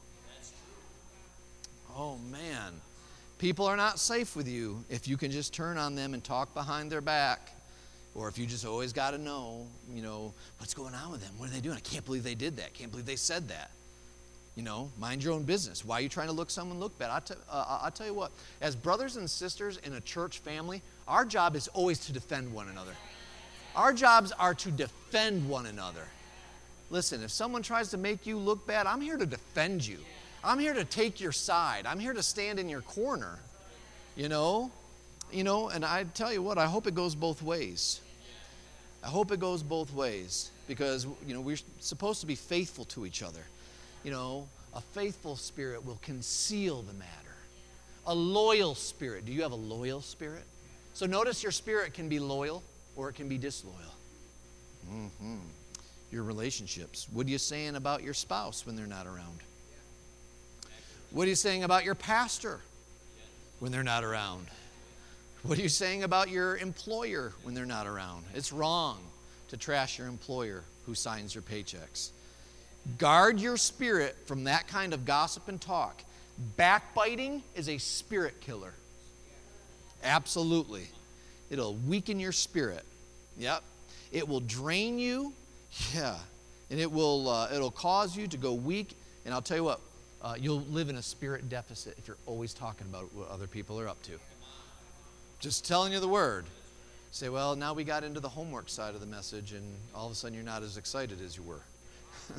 Oh, man. People are not safe with you if you can just turn on them and talk behind their back. Or if you just always got to know, you know, what's going on with them? What are they doing? I can't believe they did that. Can't believe they said that. You know, mind your own business. Why are you trying to look someone look bad? I'll, t- uh, I'll tell you what. As brothers and sisters in a church family, our job is always to defend one another. Our jobs are to defend one another. Listen, if someone tries to make you look bad, I'm here to defend you. I'm here to take your side. I'm here to stand in your corner, you know. You know, and I tell you what, I hope it goes both ways. I hope it goes both ways because, you know, we're supposed to be faithful to each other. You know, a faithful spirit will conceal the matter. A loyal spirit. Do you have a loyal spirit? So notice your spirit can be loyal or it can be disloyal. Mm-hmm. Your relationships. What are you saying about your spouse when they're not around? What are you saying about your pastor when they're not around? What are you saying about your employer when they're not around? It's wrong to trash your employer who signs your paychecks. Guard your spirit from that kind of gossip and talk. Backbiting is a spirit killer. Absolutely. It'll weaken your spirit. Yep. It will drain you. Yeah. And it will uh, it'll cause you to go weak. And I'll tell you what, uh, you'll live in a spirit deficit if you're always talking about what other people are up to. Just telling you the word. Say, well, now we got into the homework side of the message, and all of a sudden you're not as excited as you were.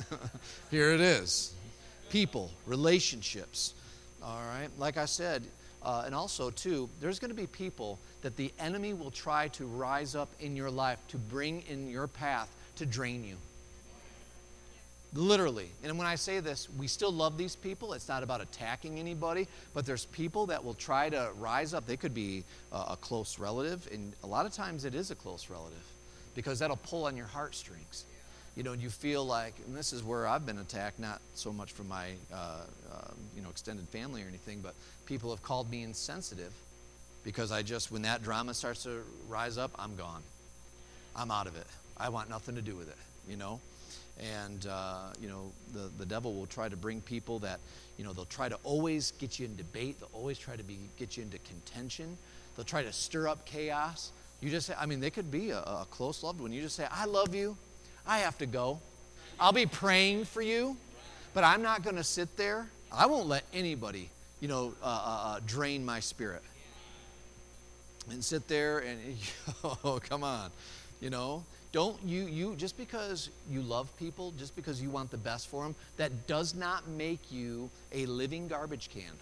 Here it is. People, relationships. All right. Like I said, uh, and also, too, there's going to be people that the enemy will try to rise up in your life to bring in your path to drain you. Literally. And when I say this, we still love these people. It's not about attacking anybody, but there's people that will try to rise up. They could be uh, a close relative, and a lot of times it is a close relative because that'll pull on your heartstrings. You know, you feel like, and this is where I've been attacked, not so much from my, uh, uh, you know, extended family or anything, but people have called me insensitive because I just, when that drama starts to rise up, I'm gone. I'm out of it. I want nothing to do with it, you know. And, uh, you know, the, the devil will try to bring people that, you know, they'll try to always get you in debate. They'll always try to be get you into contention. They'll try to stir up chaos. You just say, I mean, they could be a, a close loved one. You just say, I love you. I have to go. I'll be praying for you, but I'm not going to sit there. I won't let anybody, you know, uh, uh, drain my spirit. And sit there and, oh, come on, you know. Don't you, you, just because you love people, just because you want the best for them, that does not make you a living garbage can.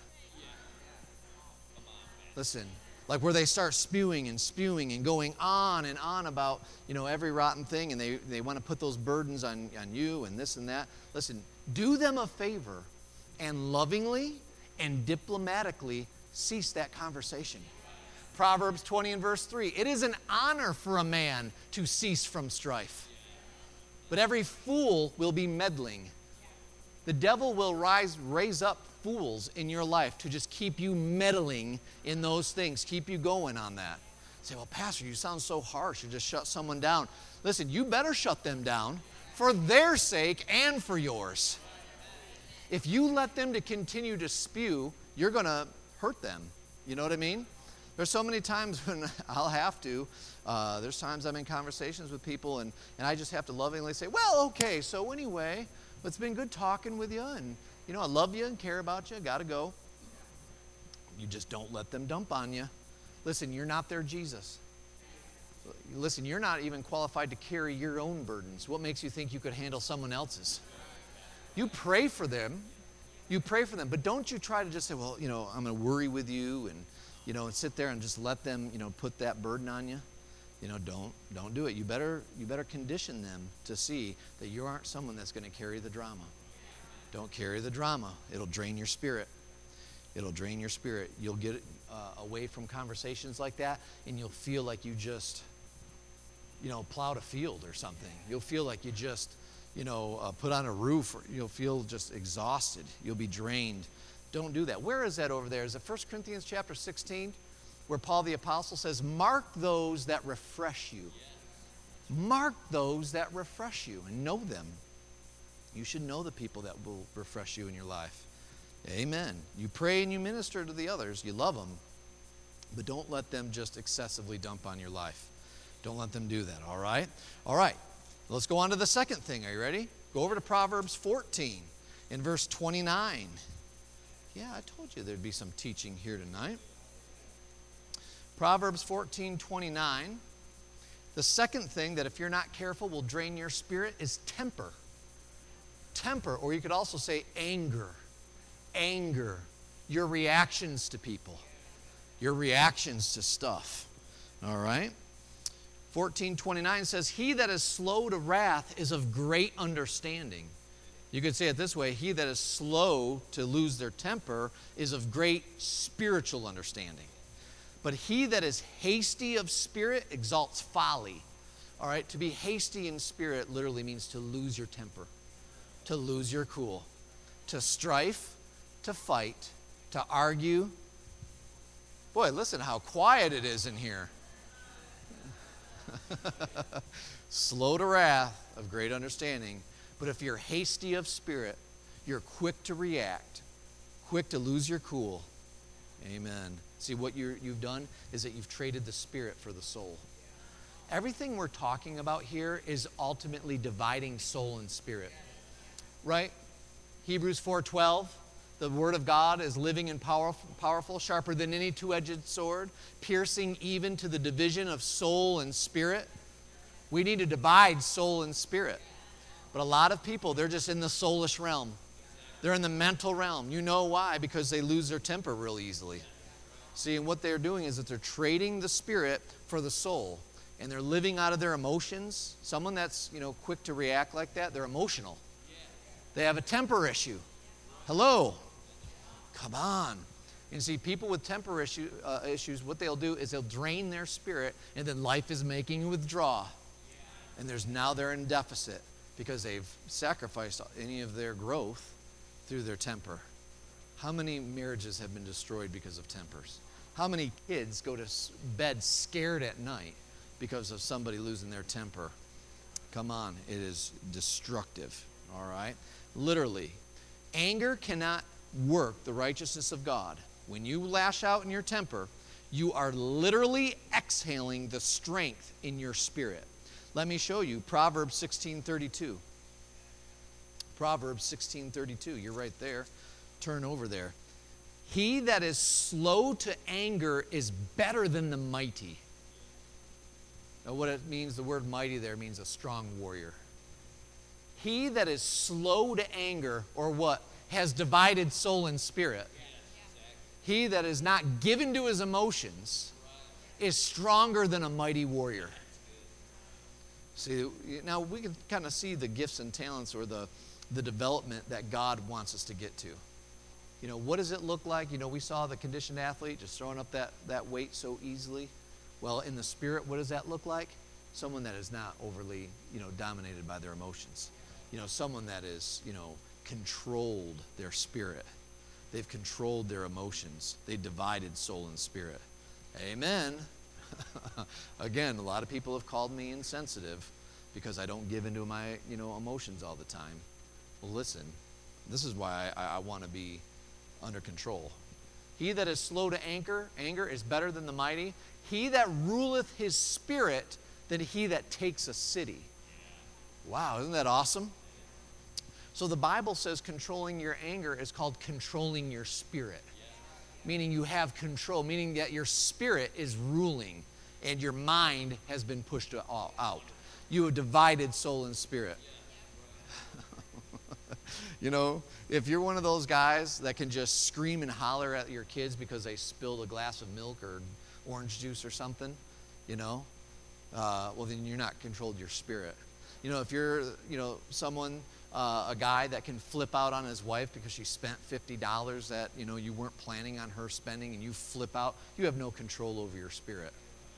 Listen, like where they start spewing and spewing and going on and on about, you know, every rotten thing, and they, they want to put those burdens on, on you and this and that. Listen, do them a favor and lovingly and diplomatically cease that conversation. Proverbs twenty and verse three, it is an honor for a man to cease from strife, but every fool will be meddling. The devil will rise, raise up fools in your life to just keep you meddling in those things, keep you going on that. Say, well, Pastor, you sound so harsh. You just shut someone down. Listen, you better shut them down for their sake and for yours. If you let them to continue to spew, you're going to hurt them. You know what I mean? There's so many times when I'll have to. Uh, there's times I'm in conversations with people, and, and I just have to lovingly say, well, okay, so anyway, it's been good talking with you, and, you know, I love you and care about you. Got to go. You just don't let them dump on you. Listen, you're not their Jesus. Listen, you're not even qualified to carry your own burdens. What makes you think you could handle someone else's? You pray for them. You pray for them, but don't you try to just say, well, you know, I'm going to worry with you and, you know, and sit there and just let them, you know, put that burden on you. You know, don't don't do it. You better you better condition them to see that you aren't someone that's going to carry the drama. Don't carry the drama. It'll drain your spirit. It'll drain your spirit. You'll get uh, away from conversations like that, and you'll feel like you just, you know, plowed a field or something. You'll feel like you just, you know, uh, put on a roof. Or you'll feel just exhausted. You'll be drained. Don't do that. Where is that over there? Is it First Corinthians chapter sixteen, where Paul the Apostle says, mark those that refresh you. Mark those that refresh you and know them. You should know the people that will refresh you in your life. Amen. You pray and you minister to the others. You love them. But don't let them just excessively dump on your life. Don't let them do that, all right? All right. Let's go on to the second thing. Are you ready? Go over to Proverbs fourteen in verse twenty-nine. Yeah, I told you there'd be some teaching here tonight. Proverbs fourteen twenty-nine. The second thing that if you're not careful will drain your spirit is temper. Temper, or you could also say anger. Anger. Your reactions to people. Your reactions to stuff. All right? fourteen twenty-nine says, he that is slow to wrath is of great understanding. You could say it this way, he that is slow to lose their temper is of great spiritual understanding. But he that is hasty of spirit exalts folly. All right, to be hasty in spirit literally means to lose your temper, to lose your cool, to strife, to fight, to argue. Boy, listen how quiet it is in here. Slow to wrath, of great understanding. But if you're hasty of spirit, you're quick to react, quick to lose your cool. Amen. See, what you're, you've done is that you've traded the spirit for the soul. Everything we're talking about here is ultimately dividing soul and spirit. Right? Hebrews four twelve, the word of God is living and powerful, powerful, sharper than any two-edged sword, piercing even to the division of soul and spirit. We need to divide soul and spirit. But a lot of people, they're just in the soulish realm. They're in the mental realm. You know why? Because they lose their temper real easily. See, and what they're doing is that they're trading the spirit for the soul. And they're living out of their emotions. Someone that's, you know, quick to react like that, they're emotional. They have a temper issue. Hello. Come on. And see, people with temper issue, uh, issues, what they'll do is they'll drain their spirit, and then life is making you withdraw. And there's now they're in deficit because they've sacrificed any of their growth through their temper. How many marriages have been destroyed because of tempers? How many kids go to bed scared at night because of somebody losing their temper? Come on, it is destructive, all right? Literally, anger cannot work the righteousness of God. When you lash out in your temper, you are literally exhaling the strength in your spirit. Let me show you Proverbs sixteen thirty-two. Proverbs sixteen thirty-two, you're right there. Turn over there. He that is slow to anger is better than the mighty. Now what it means, the word mighty there means a strong warrior. He that is slow to anger, or what? Has divided soul and spirit. He that is not given to his emotions is stronger than a mighty warrior. See, now we can kind of see the gifts and talents or the, the development that God wants us to get to. You know, what does it look like? You know, we saw the conditioned athlete just throwing up that, that weight so easily. Well, in the spirit, what does that look like? Someone that is not overly, you know, dominated by their emotions. You know, someone that is, you know, controlled their spirit. They've controlled their emotions. They divided soul and spirit. Amen. Again, a lot of people have called me insensitive because I don't give into my, you know, emotions all the time. Well, listen, this is why I, I want to be under control. He that is slow to anger, anger is better than the mighty. He that ruleth his spirit than he that takes a city. Wow, isn't that awesome? So the Bible says controlling your anger is called controlling your spirit. Meaning you have control, meaning that your spirit is ruling and your mind has been pushed out. You have divided soul and spirit. You know, if you're one of those guys that can just scream and holler at your kids because they spilled a glass of milk or orange juice or something, you know, uh, well, then you're not controlled your spirit. You know, if you're, you know, someone, uh, a guy that can flip out on his wife because she spent fifty dollars that, you know, you weren't planning on her spending, and you flip out, you have no control over your spirit.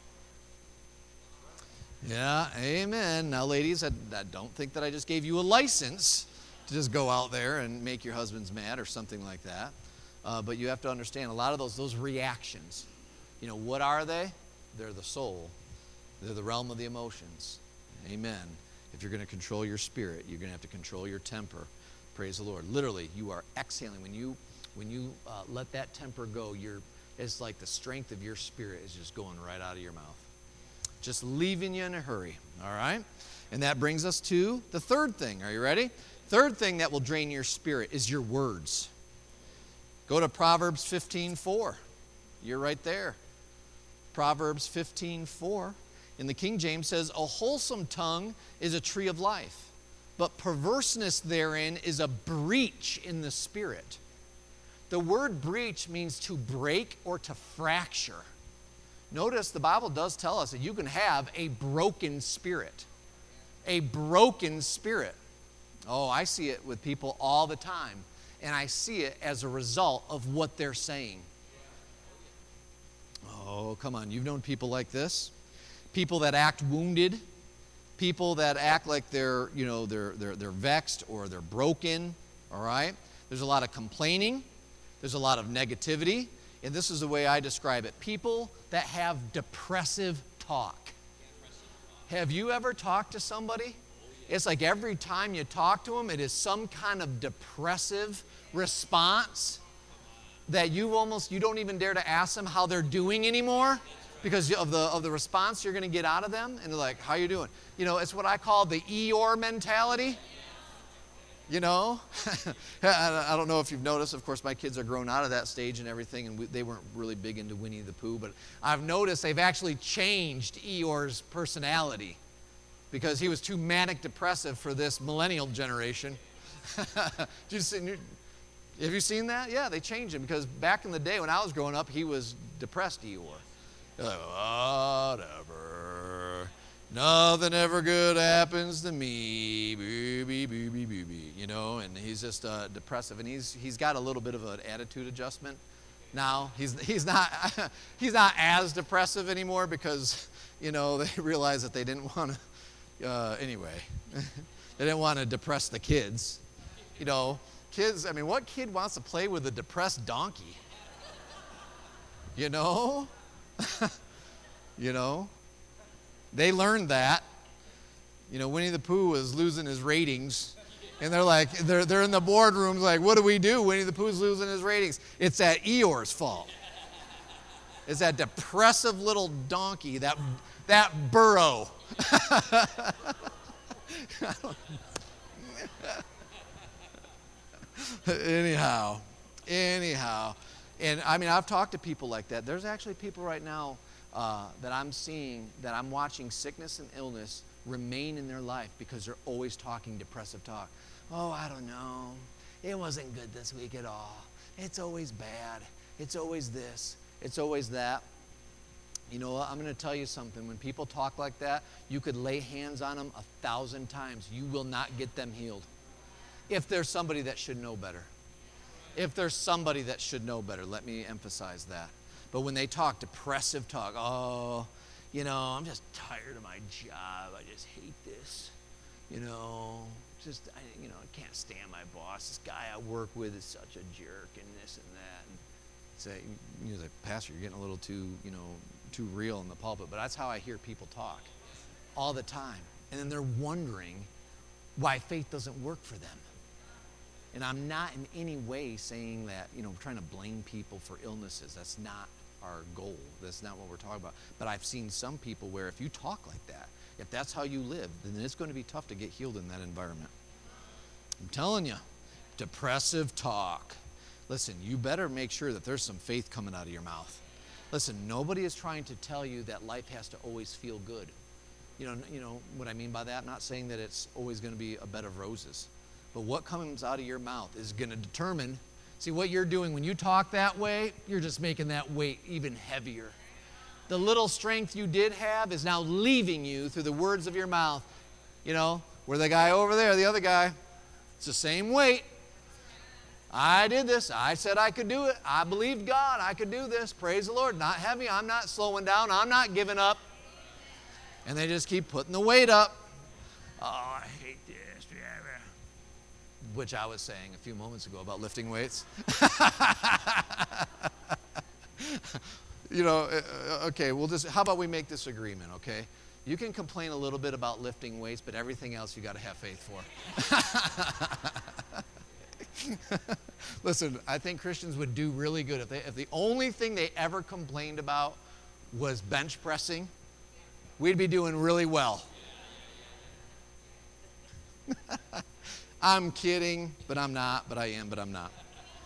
Yeah, amen. Now, ladies, I, I don't think that I just gave you a license to just go out there and make your husbands mad or something like that. Uh, but you have to understand a lot of those, those reactions, you know, what are they? They're the soul. They're the realm of the emotions. Amen. If you're going to control your spirit, you're going to have to control your temper. Praise the Lord. Literally, you are exhaling. When you when you uh, let that temper go, you're, it's like the strength of your spirit is just going right out of your mouth. Just leaving you in a hurry. All right? And that brings us to the third thing. Are you ready? Third thing that will drain your spirit is your words. Go to Proverbs fifteen four. You're right there. Proverbs fifteen four. In the King James says, a wholesome tongue is a tree of life, but perverseness therein is a breach in the spirit. The word breach means to break or to fracture. Notice the Bible does tell us that you can have a broken spirit. A broken spirit. Oh, I see it with people all the time, and I see it as a result of what they're saying. Oh, come on. You've known people like this? People that act wounded, people that act like they're, you know, they're, they're, they're vexed or they're broken, all right? There's a lot of complaining. There's a lot of negativity. And this is the way I describe it. People that have depressive talk. Have you ever talked to somebody? It's like every time you talk to them, it is some kind of depressive response that you almost, you don't even dare to ask them how they're doing anymore because of the of the response you're going to get out of them. And they're like, how you doing? You know, it's what I call the Eeyore mentality. You know? I don't know if you've noticed. Of course, my kids are grown out of that stage and everything, and we, they weren't really big into Winnie the Pooh. But I've noticed they've actually changed Eeyore's personality because he was too manic depressive for this millennial generation. Just, Have you seen that? Yeah, they changed him because back in the day when I was growing up, he was depressed Eeyore. You're like, whatever. Nothing ever good happens to me. Boo, boo, boo, boo, boo, boo. You know, and he's just uh, depressive. And he's he's got a little bit of an attitude adjustment now. He's he's not he's not as depressive anymore because, you know, they realized that they didn't want to, uh, anyway, they didn't want to depress the kids. You know, kids, I mean, what kid wants to play with a depressed donkey? You know? You know? They learned that. You know, Winnie the Pooh was losing his ratings. And they're like, they're, they're in the boardrooms like, what do we do? Winnie the Pooh's losing his ratings. It's that Eeyore's fault. It's that depressive little donkey, that, that burro. anyhow, anyhow. And I mean, I've talked to people like that. There's actually people right now uh, that I'm seeing, that I'm watching sickness and illness remain in their life because they're always talking depressive talk. Oh, I don't know. It wasn't good this week at all. It's always bad. It's always this. It's always that. You know what? I'm going to tell you something. When people talk like that, you could lay hands on them a thousand times. You will not get them healed. If there's somebody that should know better. If there's somebody that should know better, let me emphasize that. But when they talk depressive talk, oh, you know, I'm just tired of my job. I just hate this. You know, just, I, you know, I can't stand my boss. This guy I work with is such a jerk and this and that. And say, you know, like, Pastor, you're getting a little too, you know, too real in the pulpit. But that's how I hear people talk all the time. And then they're wondering why faith doesn't work for them. And I'm not in any way saying that, you know, trying to blame people for illnesses. That's not our goal. That's not what we're talking about. But I've seen some people where if you talk like that, if that's how you live, then it's going to be tough to get healed in that environment. I'm telling you, depressive talk. Listen, you better make sure that there's some faith coming out of your mouth. Listen, nobody is trying to tell you that life has to always feel good. You know, you know what I mean by that? I'm not saying that it's always going to be a bed of roses. But what comes out of your mouth is going to determine. See, what you're doing when you talk that way, you're just making that weight even heavier. The little strength you did have is now leaving you through the words of your mouth. You know, where the guy over there, the other guy, it's the same weight. I did this. I said I could do it. I believed God. I could do this. Praise the Lord. Not heavy. I'm not slowing down. I'm not giving up. And they just keep putting the weight up. Oh, I hate this. Which I was saying a few moments ago about lifting weights. You know, okay, we'll just, how about we make this agreement, okay? You can complain a little bit about lifting weights, but everything else you got to have faith for. Listen, I think Christians would do really good if they, if the only thing they ever complained about was bench pressing, we'd be doing really well. I'm kidding, but I'm not, but I am, but I'm not.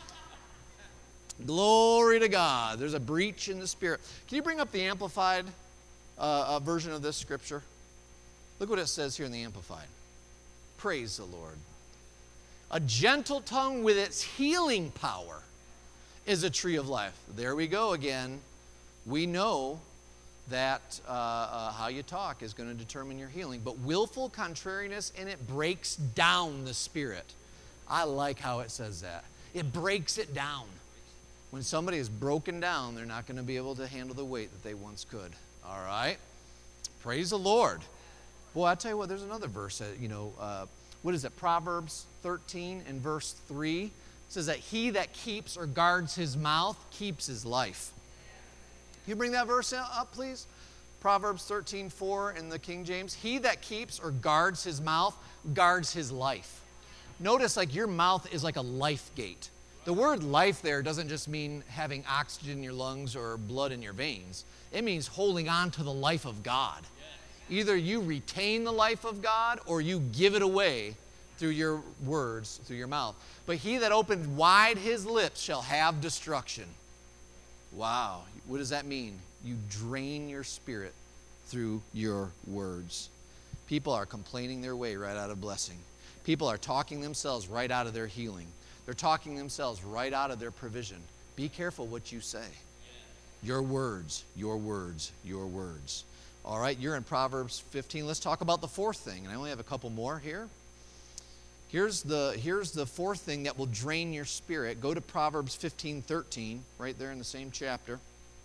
Glory to God. There's a breach in the spirit. Can you bring up the Amplified uh, uh, version of this scripture? Look what it says here in the Amplified. Praise the Lord. A gentle tongue with its healing power is a tree of life. There we go again. We know that uh, uh, how you talk is going to determine your healing. But willful contrariness in it breaks down the spirit. I like how it says that. It breaks it down. When somebody is broken down, they're not going to be able to handle the weight that they once could. All right? Praise the Lord. Boy, I tell you what, there's another verse that, you know, uh, what is it? Proverbs thirteen and verse three. It says that he that keeps or guards his mouth keeps his life. Can you bring that verse up, please? Proverbs thirteen four in the King James. He that keeps or guards his mouth guards his life. Notice like your mouth is like a life gate. The word life there doesn't just mean having oxygen in your lungs or blood in your veins. It means holding on to the life of God. Either you retain the life of God or you give it away through your words, through your mouth. But he that opens wide his lips shall have destruction. Wow. What does that mean? You drain your spirit through your words. People are complaining their way right out of blessing. People are talking themselves right out of their healing. They're talking themselves right out of their provision. Be careful what you say. Your words, your words, your words. All right, you're in Proverbs fifteen. Let's talk about the fourth thing. And I only have a couple more here. Here's the, here's the fourth thing that will drain your spirit. Go to Proverbs fifteen thirteen, right there in the same chapter.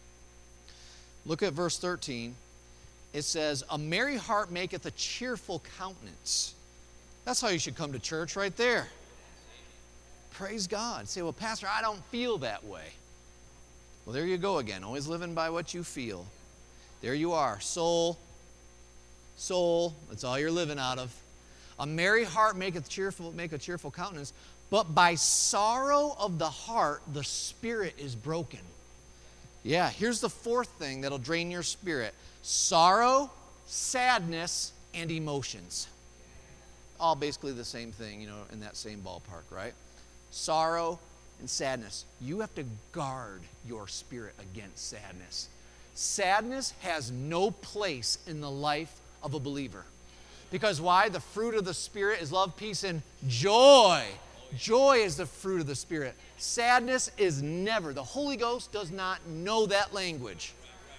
Look at verse thirteen. It says, a merry heart maketh a cheerful countenance. That's how you should come to church right there. Praise God. Say, well, Pastor, I don't feel that way. Well, there you go again. Always living by what you feel. There you are. Soul. Soul. That's all you're living out of. A merry heart maketh cheerful, make a cheerful countenance, but by sorrow of the heart the spirit is broken. Yeah, here's the fourth thing that'll drain your spirit. Sorrow, sadness, and emotions. All basically the same thing, you know, in that same ballpark, right? Sorrow and sadness. You have to guard your spirit against sadness. Sadness has no place in the life of a believer. Because why? The fruit of the Spirit is love, peace, and joy. Joy is the fruit of the Spirit. Sadness is never. The Holy Ghost does not know that language.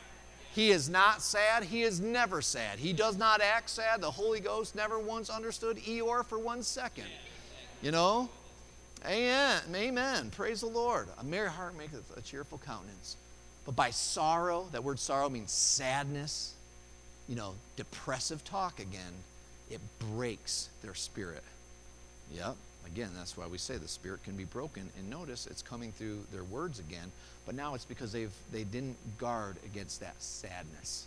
He is not sad. He is never sad. He does not act sad. The Holy Ghost never once understood Eeyore for one second. You know? Amen. Amen. Praise the Lord. A merry heart maketh a cheerful countenance. But by sorrow, that word sorrow means sadness, you know, depressive talk again, it breaks their spirit. Yep. Again, that's why we say the spirit can be broken. And notice it's coming through their words again, but now it's because they've they didn't guard against that sadness.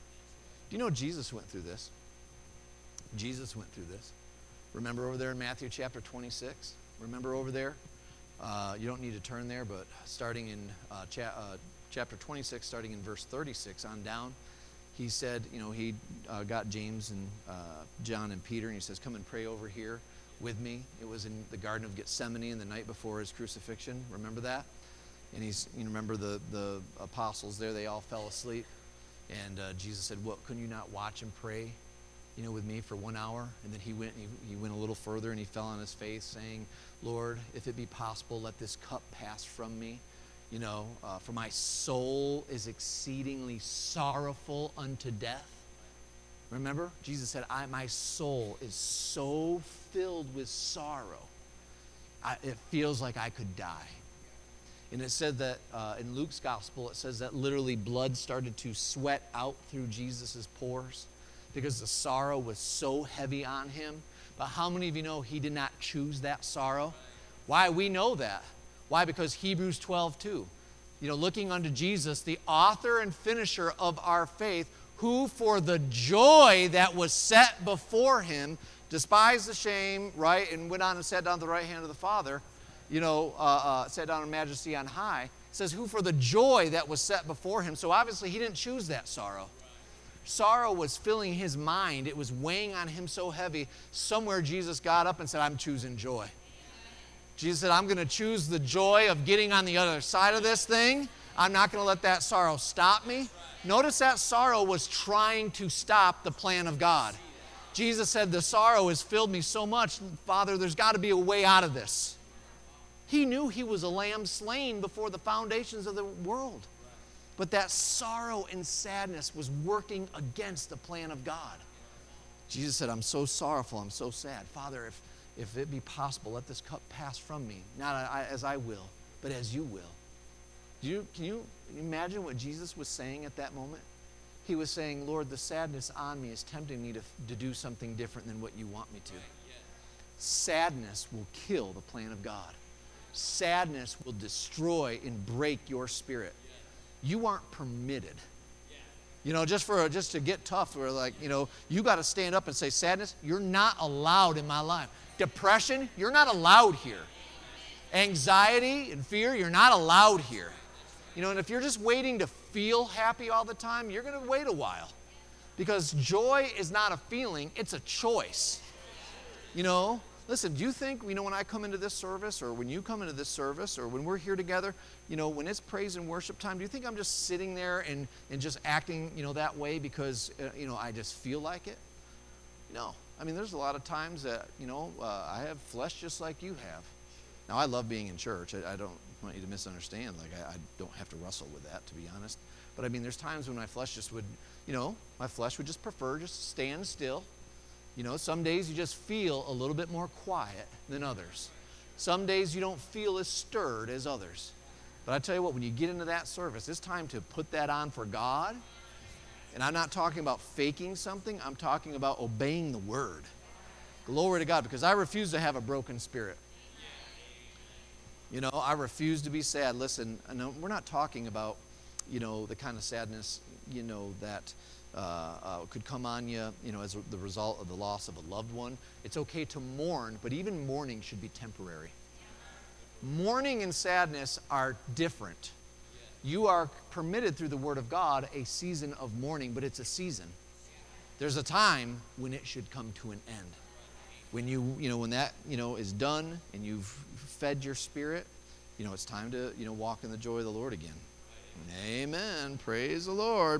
Do you know Jesus went through this? Jesus went through this. Remember over there in Matthew chapter twenty-six? Remember over there? Uh, you don't need to turn there, but starting in uh, cha- uh, chapter twenty-six, starting in verse thirty-six on down, he said, you know, he uh, got James and uh, John and Peter, and he says, come and pray over here with me. It was in the Garden of Gethsemane in the night before his crucifixion. Remember that? And he's, you remember the, the apostles there, they all fell asleep. And uh, Jesus said, what, couldn't you not watch and pray, you know, with me for one hour? And then he went, he, he went a little further and he fell on his face saying, Lord, if it be possible, let this cup pass from me. You know, uh, for my soul is exceedingly sorrowful unto death. Remember? Jesus said, I, my soul is so filled with sorrow, I, it feels like I could die. And it said that uh, in Luke's gospel, it says that literally blood started to sweat out through Jesus' pores because the sorrow was so heavy on him. But how many of you know he did not choose that sorrow? Why? We know that. Why? Because Hebrews twelve two. You know, looking unto Jesus, the author and finisher of our faith, who for the joy that was set before him, despised the shame, right, and went on and sat down at the right hand of the Father, you know, uh, uh, sat down in majesty on high. It says, who for the joy that was set before him. So obviously he didn't choose that sorrow. Sorrow was filling his mind. It was weighing on him so heavy. Somewhere Jesus got up and said, I'm choosing joy. Jesus said, I'm going to choose the joy of getting on the other side of this thing. I'm not going to let that sorrow stop me. Notice that sorrow was trying to stop the plan of God. Jesus said, the sorrow has filled me so much, Father, there's got to be a way out of this. He knew he was a lamb slain before the foundations of the world. But that sorrow and sadness was working against the plan of God. Jesus said, I'm so sorrowful, I'm so sad. Father, if, if it be possible, let this cup pass from me. Not I, as I will, but as you will. Do you, can you imagine what Jesus was saying at that moment? He was saying, Lord, the sadness on me is tempting me to, to do something different than what you want me to. Sadness will kill the plan of God. Sadness will destroy and break your spirit. You aren't permitted. You know, just for just to get tough, we're like, you know, you got to stand up and say, sadness, you're not allowed in my life. Depression, you're not allowed here. Anxiety and fear, you're not allowed here. You know, and if you're just waiting to feel happy all the time, you're going to wait a while. Because joy is not a feeling, it's a choice. You know, listen, do you think, you know, when I come into this service or when you come into this service or when we're here together, you know, when it's praise and worship time, do you think I'm just sitting there and, and just acting, you know, that way because, uh, you know, I just feel like it? No. I mean, there's a lot of times that, you know, uh, I have flesh just like you have. Now, I love being in church. I, I don't want you to misunderstand. Like, I, I don't have to wrestle with that, to be honest. But, I mean, there's times when my flesh just would, you know, my flesh would just prefer just stand still. You know, some days you just feel a little bit more quiet than others. Some days you don't feel as stirred as others. But I tell you what, when you get into that service, it's time to put that on for God. And I'm not talking about faking something. I'm talking about obeying the word. Glory to God, because I refuse to have a broken spirit. You know, I refuse to be sad. Listen, no, we're not talking about, you know, the kind of sadness, you know, that uh, uh, could come on you, you know, as a, the result of the loss of a loved one. It's okay to mourn, but even mourning should be temporary. Mourning and sadness are different. You are permitted through the Word of God a season of mourning, but it's a season. There's a time when it should come to an end. When you, you know, when that, you know, is done and you've fed your spirit, you know, it's time to, you know, walk in the joy of the Lord again. Amen. Praise the Lord.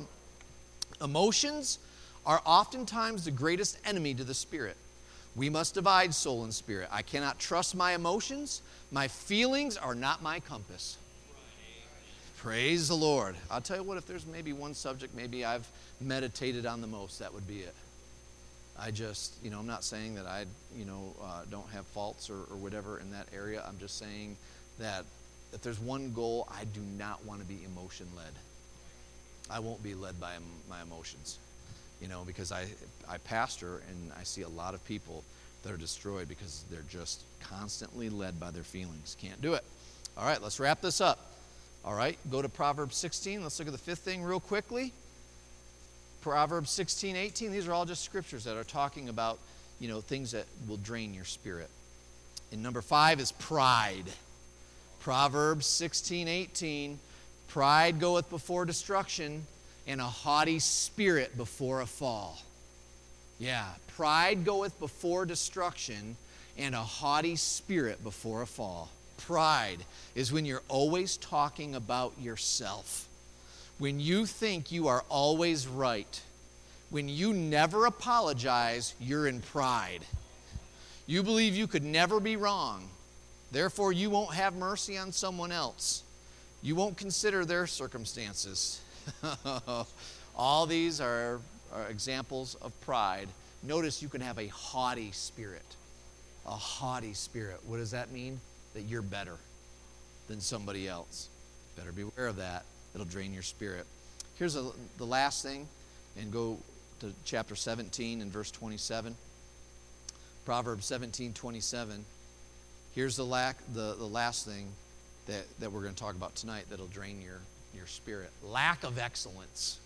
Emotions are oftentimes the greatest enemy to the spirit. We must divide soul and spirit. I cannot trust my emotions. My feelings are not my compass. Praise the Lord. I'll tell you what, if there's maybe one subject maybe I've meditated on the most, that would be it. I just, you know, I'm not saying that I, you know, uh, don't have faults or, or whatever in that area. I'm just saying that if there's one goal, I do not want to be emotion-led. I won't be led by my emotions, you know, because I, I pastor and I see a lot of people that are destroyed because they're just constantly led by their feelings. Can't do it. All right, let's wrap this up. All right, go to Proverbs sixteen. Let's look at the fifth thing real quickly. Proverbs sixteen, eighteen. These are all just scriptures that are talking about, you know, things that will drain your spirit. And number five is pride. Proverbs sixteen, eighteen. Pride goeth before destruction, and a haughty spirit before a fall. Yeah, pride goeth before destruction, and a haughty spirit before a fall. Pride is when you're always talking about yourself. When you think you are always right. When you never apologize, you're in pride. You believe you could never be wrong. Therefore, you won't have mercy on someone else. You won't consider their circumstances. All these are, are examples of pride. Notice you can have a haughty spirit. A haughty spirit. What does that mean? That you're better than somebody else. Better beware of that. It'll drain your spirit. Here's a, the last thing, and go to chapter seventeen and verse twenty-seven. Proverbs seventeen, twenty-seven. Here's the, lack, the, the last thing that, that we're going to talk about tonight that'll drain your, your spirit. Lack of excellence.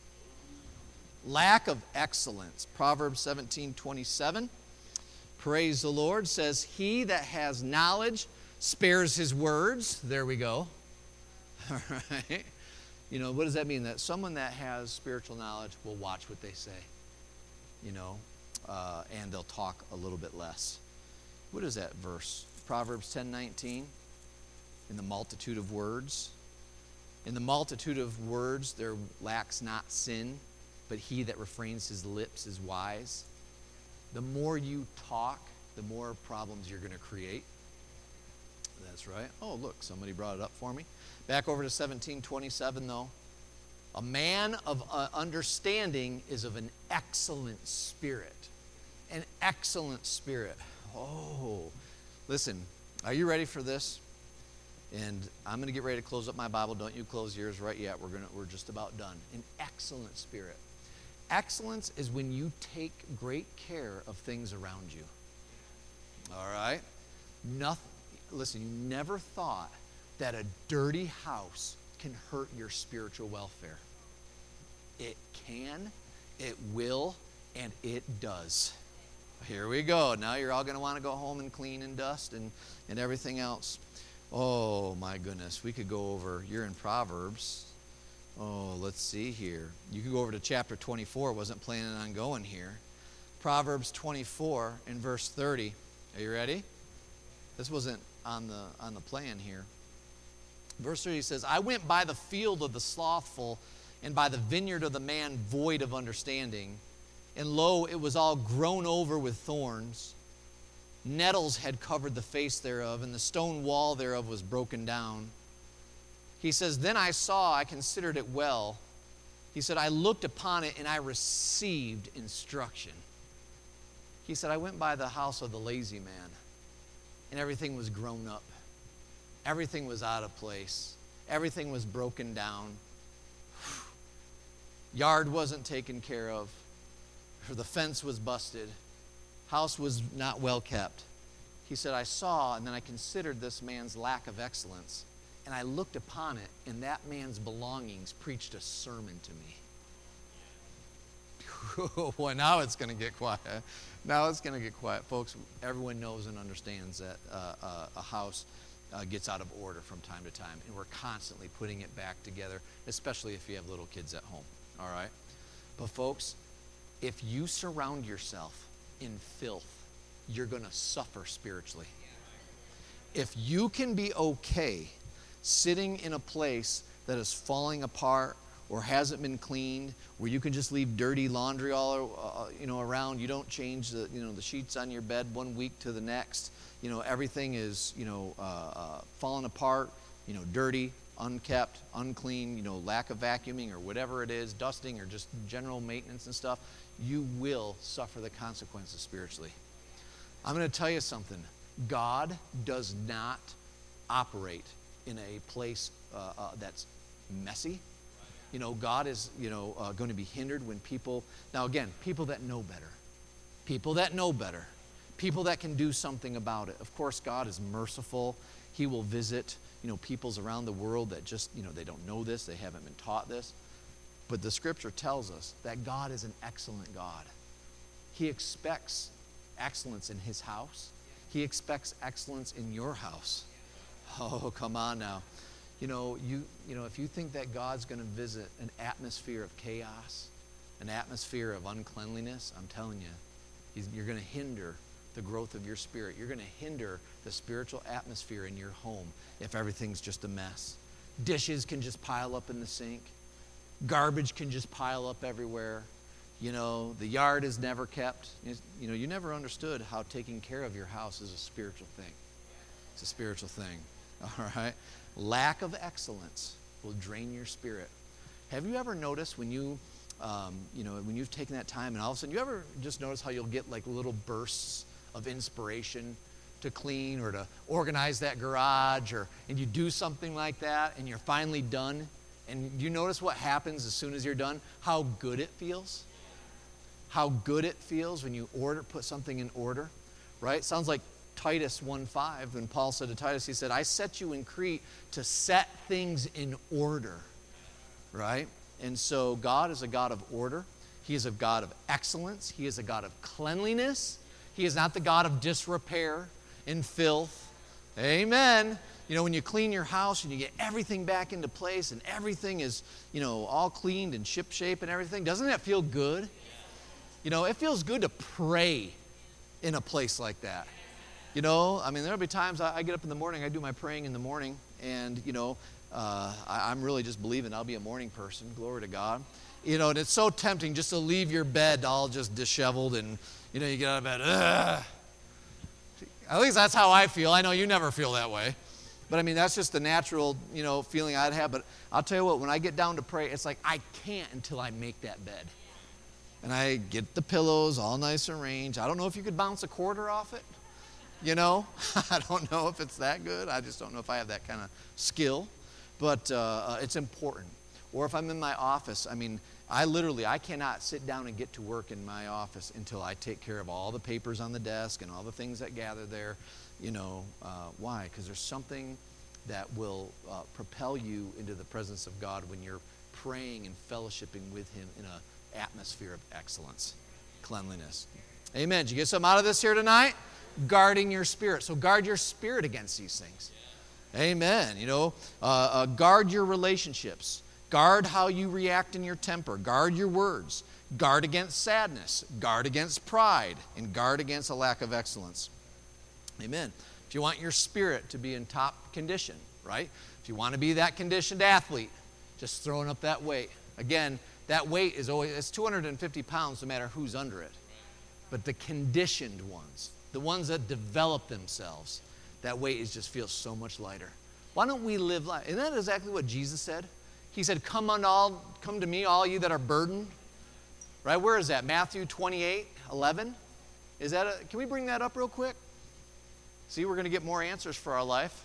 Lack of excellence. Proverbs seventeen, twenty-seven. Praise the Lord. Says, he that has knowledge spares his words. There we go. All right. You know, what does that mean? That someone that has spiritual knowledge will watch what they say. You know, uh, and they'll talk a little bit less. What is that verse? Proverbs ten, nineteen. In the multitude of words. In the multitude of words there lacks not sin, but he that refrains his lips is wise. The more you talk, the more problems you're going to create. That's right. Oh, look, somebody brought it up for me. Back over to seventeen twenty-seven, though. A man of uh, understanding is of an excellent spirit. An excellent spirit. Oh, listen, are you ready for this? And I'm going to get ready to close up my Bible. Don't you close yours right yet. We're gonna, we're just about done. An excellent spirit. Excellence is when you take great care of things around you. All right? Nothing. Listen, you never thought that a dirty house can hurt your spiritual welfare. It can, it will, and it does. Here we go. Now you're all going to want to go home and clean and dust and, and everything else. Oh, my goodness. We could go over, you're in Proverbs. Oh, let's see here. You could go over to chapter twenty-four. Wasn't planning on going here. Proverbs twenty-four in verse thirty. Are you ready? This wasn't on the on the plan here. Verse thirty says, I went by the field of the slothful and by the vineyard of the man void of understanding. And lo, it was all grown over with thorns. Nettles had covered the face thereof, and the stone wall thereof was broken down. He says, then I saw, I considered it well. He said, I looked upon it, and I received instruction. He said, I went by the house of the lazy man, and everything was grown up. Everything was out of place. Everything was broken down. Yard wasn't taken care of. The fence was busted. House was not well kept. He said, I saw, and then I considered this man's lack of excellence, and I looked upon it, and that man's belongings preached a sermon to me. Boy, now it's going to get quiet. Now it's going to get quiet. Folks, everyone knows and understands that uh, uh, a house uh, gets out of order from time to time, and we're constantly putting it back together, especially if you have little kids at home, all right? But folks, if you surround yourself in filth, you're going to suffer spiritually. If you can be okay sitting in a place that is falling apart or hasn't been cleaned, where you can just leave dirty laundry all uh, you know around, you don't change the you know the sheets on your bed one week to the next, you know everything is you know uh, uh, falling apart, you know dirty, unkept, unclean, you know lack of vacuuming or whatever it is, dusting or just general maintenance and stuff, you will suffer the consequences spiritually. I'm going to tell you something. God does not operate in a place uh, uh, that's messy. You know, God is, you know, uh, going to be hindered when people, now again, people that know better, people that know better, people that can do something about it. Of course, God is merciful. He will visit, you know, peoples around the world that just, you know, they don't know this, they haven't been taught this. But the scripture tells us that God is an excellent God. He expects excellence in his house. He expects excellence in your house. Oh, come on now. You know, you you know, if you think that God's going to visit an atmosphere of chaos, an atmosphere of uncleanliness, I'm telling you, he's, you're going to hinder the growth of your spirit. You're going to hinder the spiritual atmosphere in your home if everything's just a mess. Dishes can just pile up in the sink. Garbage can just pile up everywhere. You know, the yard is never kept. You know, you never understood how taking care of your house is a spiritual thing. It's a spiritual thing. All right? Lack of excellence will drain your spirit. Have you ever noticed when you, um, you know, when you've taken that time and all of a sudden, you ever just notice how you'll get like little bursts of inspiration to clean or to organize that garage, or and you do something like that and you're finally done, and you notice what happens as soon as you're done? How good it feels. How good it feels when you order, put something in order, right? Sounds like Titus one five, when Paul said to Titus, he said, I set you in Crete to set things in order, right? And so God is a God of order. He is a God of excellence. He is a God of cleanliness. He is not the God of disrepair and filth. Amen. You know, when you clean your house and you get everything back into place and everything is, you know, all cleaned and ship-shape and everything, doesn't that feel good? You know, it feels good to pray in a place like that. You know, I mean, there'll be times I, I get up in the morning, I do my praying in the morning, and, you know, uh, I, I'm really just believing I'll be a morning person. Glory to God. You know, and it's so tempting just to leave your bed all just disheveled, and, you know, you get out of bed, ugh. At least that's how I feel. I know you never feel that way. But, I mean, that's just the natural, you know, feeling I'd have. But I'll tell you what, when I get down to pray, it's like I can't until I make that bed. And I get the pillows all nice and arranged. I don't know if you could bounce a quarter off it. You know, I don't know if it's that good. I just don't know if I have that kind of skill. But uh, it's important. Or if I'm in my office, I mean, I literally, I cannot sit down and get to work in my office until I take care of all the papers on the desk and all the things that gather there. You know, uh, why? Because there's something that will uh, propel you into the presence of God when you're praying and fellowshipping with him in an atmosphere of excellence, cleanliness. Amen. Did you get something out of this here tonight? Guarding your spirit. So guard your spirit against these things. Amen. You know, uh, uh, guard your relationships. Guard how you react in your temper. Guard your words. Guard against sadness. Guard against pride. And guard against a lack of excellence. Amen. If you want your spirit to be in top condition, right? If you want to be that conditioned athlete, just throwing up that weight. Again, that weight is always, it's two hundred fifty pounds no matter who's under it. But the conditioned ones, the ones that develop themselves, that weight is just feels so much lighter. Why don't we live life? Isn't that exactly what Jesus said? He said, come on all, come to me, all you that are burdened. Right, where is that? Matthew twenty-eight, eleven? Is that a, can we bring that up real quick? See, we're going to get more answers for our life.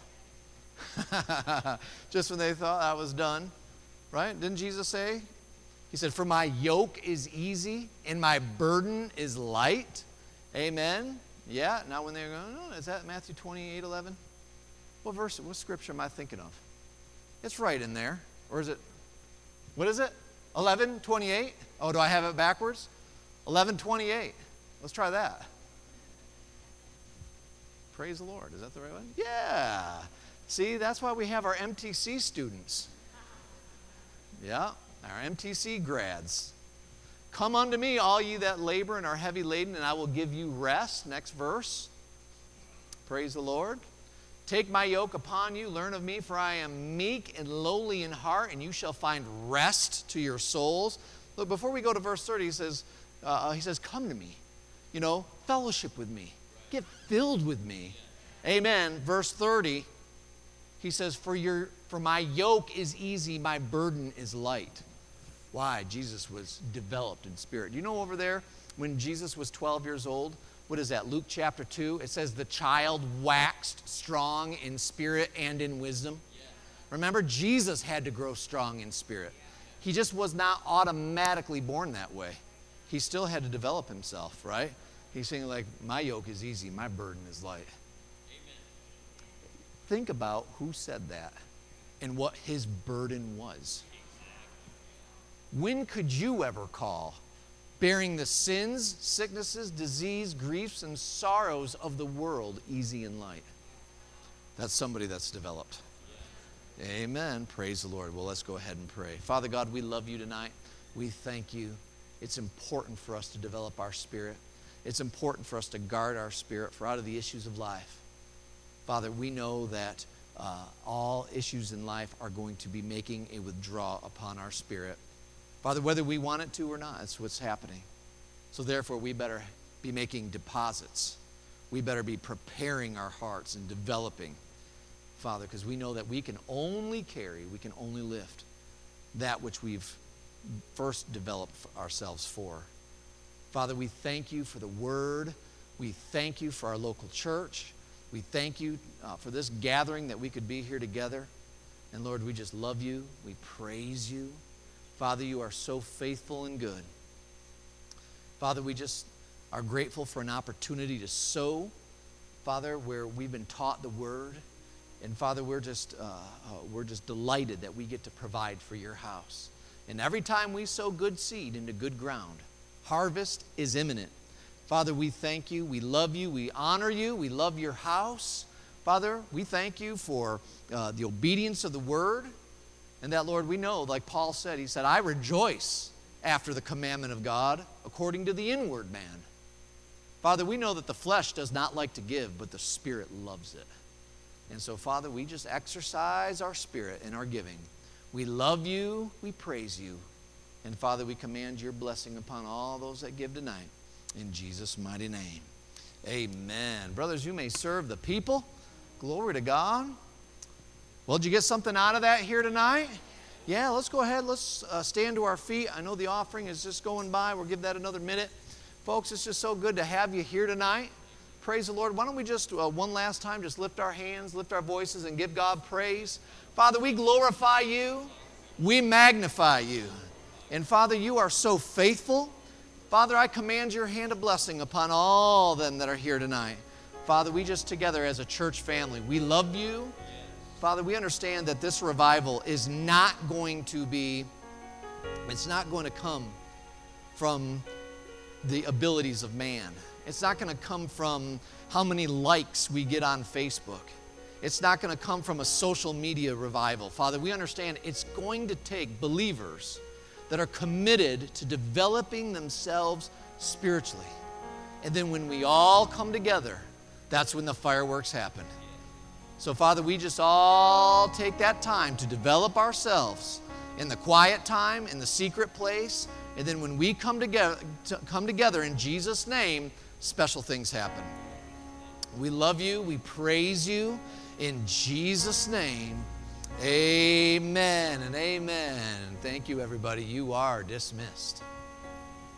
Just when they thought that was done. Right? Didn't Jesus say? He said, for my yoke is easy and my burden is light. Amen. Yeah, now when they're going, oh, is that Matthew twenty-eight, eleven? What verse, what scripture am I thinking of? It's right in there. Or is it, what is it? eleven twenty-eight? Oh, do I have it backwards? eleven twenty-eight. Let's try that. Praise the Lord. Is that the right one? Yeah. See, that's why we have our M T C students. Yeah, our M T C grads. Come unto me, all ye that labor and are heavy laden, and I will give you rest. Next verse. Praise the Lord. Take my yoke upon you, learn of me, for I am meek and lowly in heart, and you shall find rest to your souls. Look, before we go to verse thirty, he says, uh, he says, come to me. You know, fellowship with me. Get filled with me. Amen. Verse thirty, he says, for your for my yoke is easy, my burden is light. Why? Jesus was developed in spirit. You know over there, when Jesus was twelve years old, what is that? Luke chapter two, it says the child waxed strong in spirit and in wisdom. Remember, Jesus had to grow strong in spirit. He just was not automatically born that way. He still had to develop himself, right? He's saying like, my yoke is easy, my burden is light. Amen. Think about who said that and what his burden was. When could you ever call bearing the sins, sicknesses, disease, griefs, and sorrows of the world easy and light? That's somebody that's developed. Amen. Praise the Lord. Well, let's go ahead and pray. Father God, we love you tonight. We thank you. It's important for us to develop our spirit. It's important for us to guard our spirit for out of the issues of life. Father, we know that uh, all issues in life are going to be making a withdrawal upon our spirit. Father, whether we want it to or not, that's what's happening. So therefore, we better be making deposits. We better be preparing our hearts and developing, Father, because we know that we can only carry, we can only lift that which we've first developed ourselves for. Father, we thank you for the word. We thank you for our local church. We thank you uh, for this gathering that we could be here together. And Lord, we just love you. We praise you. Father, you are so faithful and good. Father, we just are grateful for an opportunity to sow, Father, where we've been taught the word. And Father, we're just, uh, uh, we're just delighted that we get to provide for your house. And every time we sow good seed into good ground, harvest is imminent. Father, we thank you. We love you. We honor you. We love your house. Father, we thank you for uh, the obedience of the word. And that, Lord, we know, like Paul said, he said, I rejoice after the commandment of God according to the inward man. Father, we know that the flesh does not like to give, but the Spirit loves it. And so, Father, we just exercise our spirit in our giving. We love you. We praise you. And, Father, we command your blessing upon all those that give tonight. In Jesus' mighty name. Amen. Brothers, you may serve the people. Glory to God. Well, did you get something out of that here tonight? Yeah, let's go ahead. Let's uh, stand to our feet. I know the offering is just going by. We'll give that another minute. Folks, it's just so good to have you here tonight. Praise the Lord. Why don't we just uh, one last time just lift our hands, lift our voices, and give God praise. Father, we glorify you. We magnify you. And Father, you are so faithful. Father, I command your hand of blessing upon all them that are here tonight. Father, we just together as a church family, we love you. Father, we understand that this revival is not going to be, it's not going to come from the abilities of man. It's not going to come from how many likes we get on Facebook. It's not going to come from a social media revival. Father, we understand it's going to take believers that are committed to developing themselves spiritually. And then when we all come together, that's when the fireworks happen. So, Father, we just all take that time to develop ourselves in the quiet time, in the secret place, and then when we come together, to come together in Jesus' name, special things happen. We love you. We praise you. In Jesus' name, amen and amen. Thank you, everybody. You are dismissed.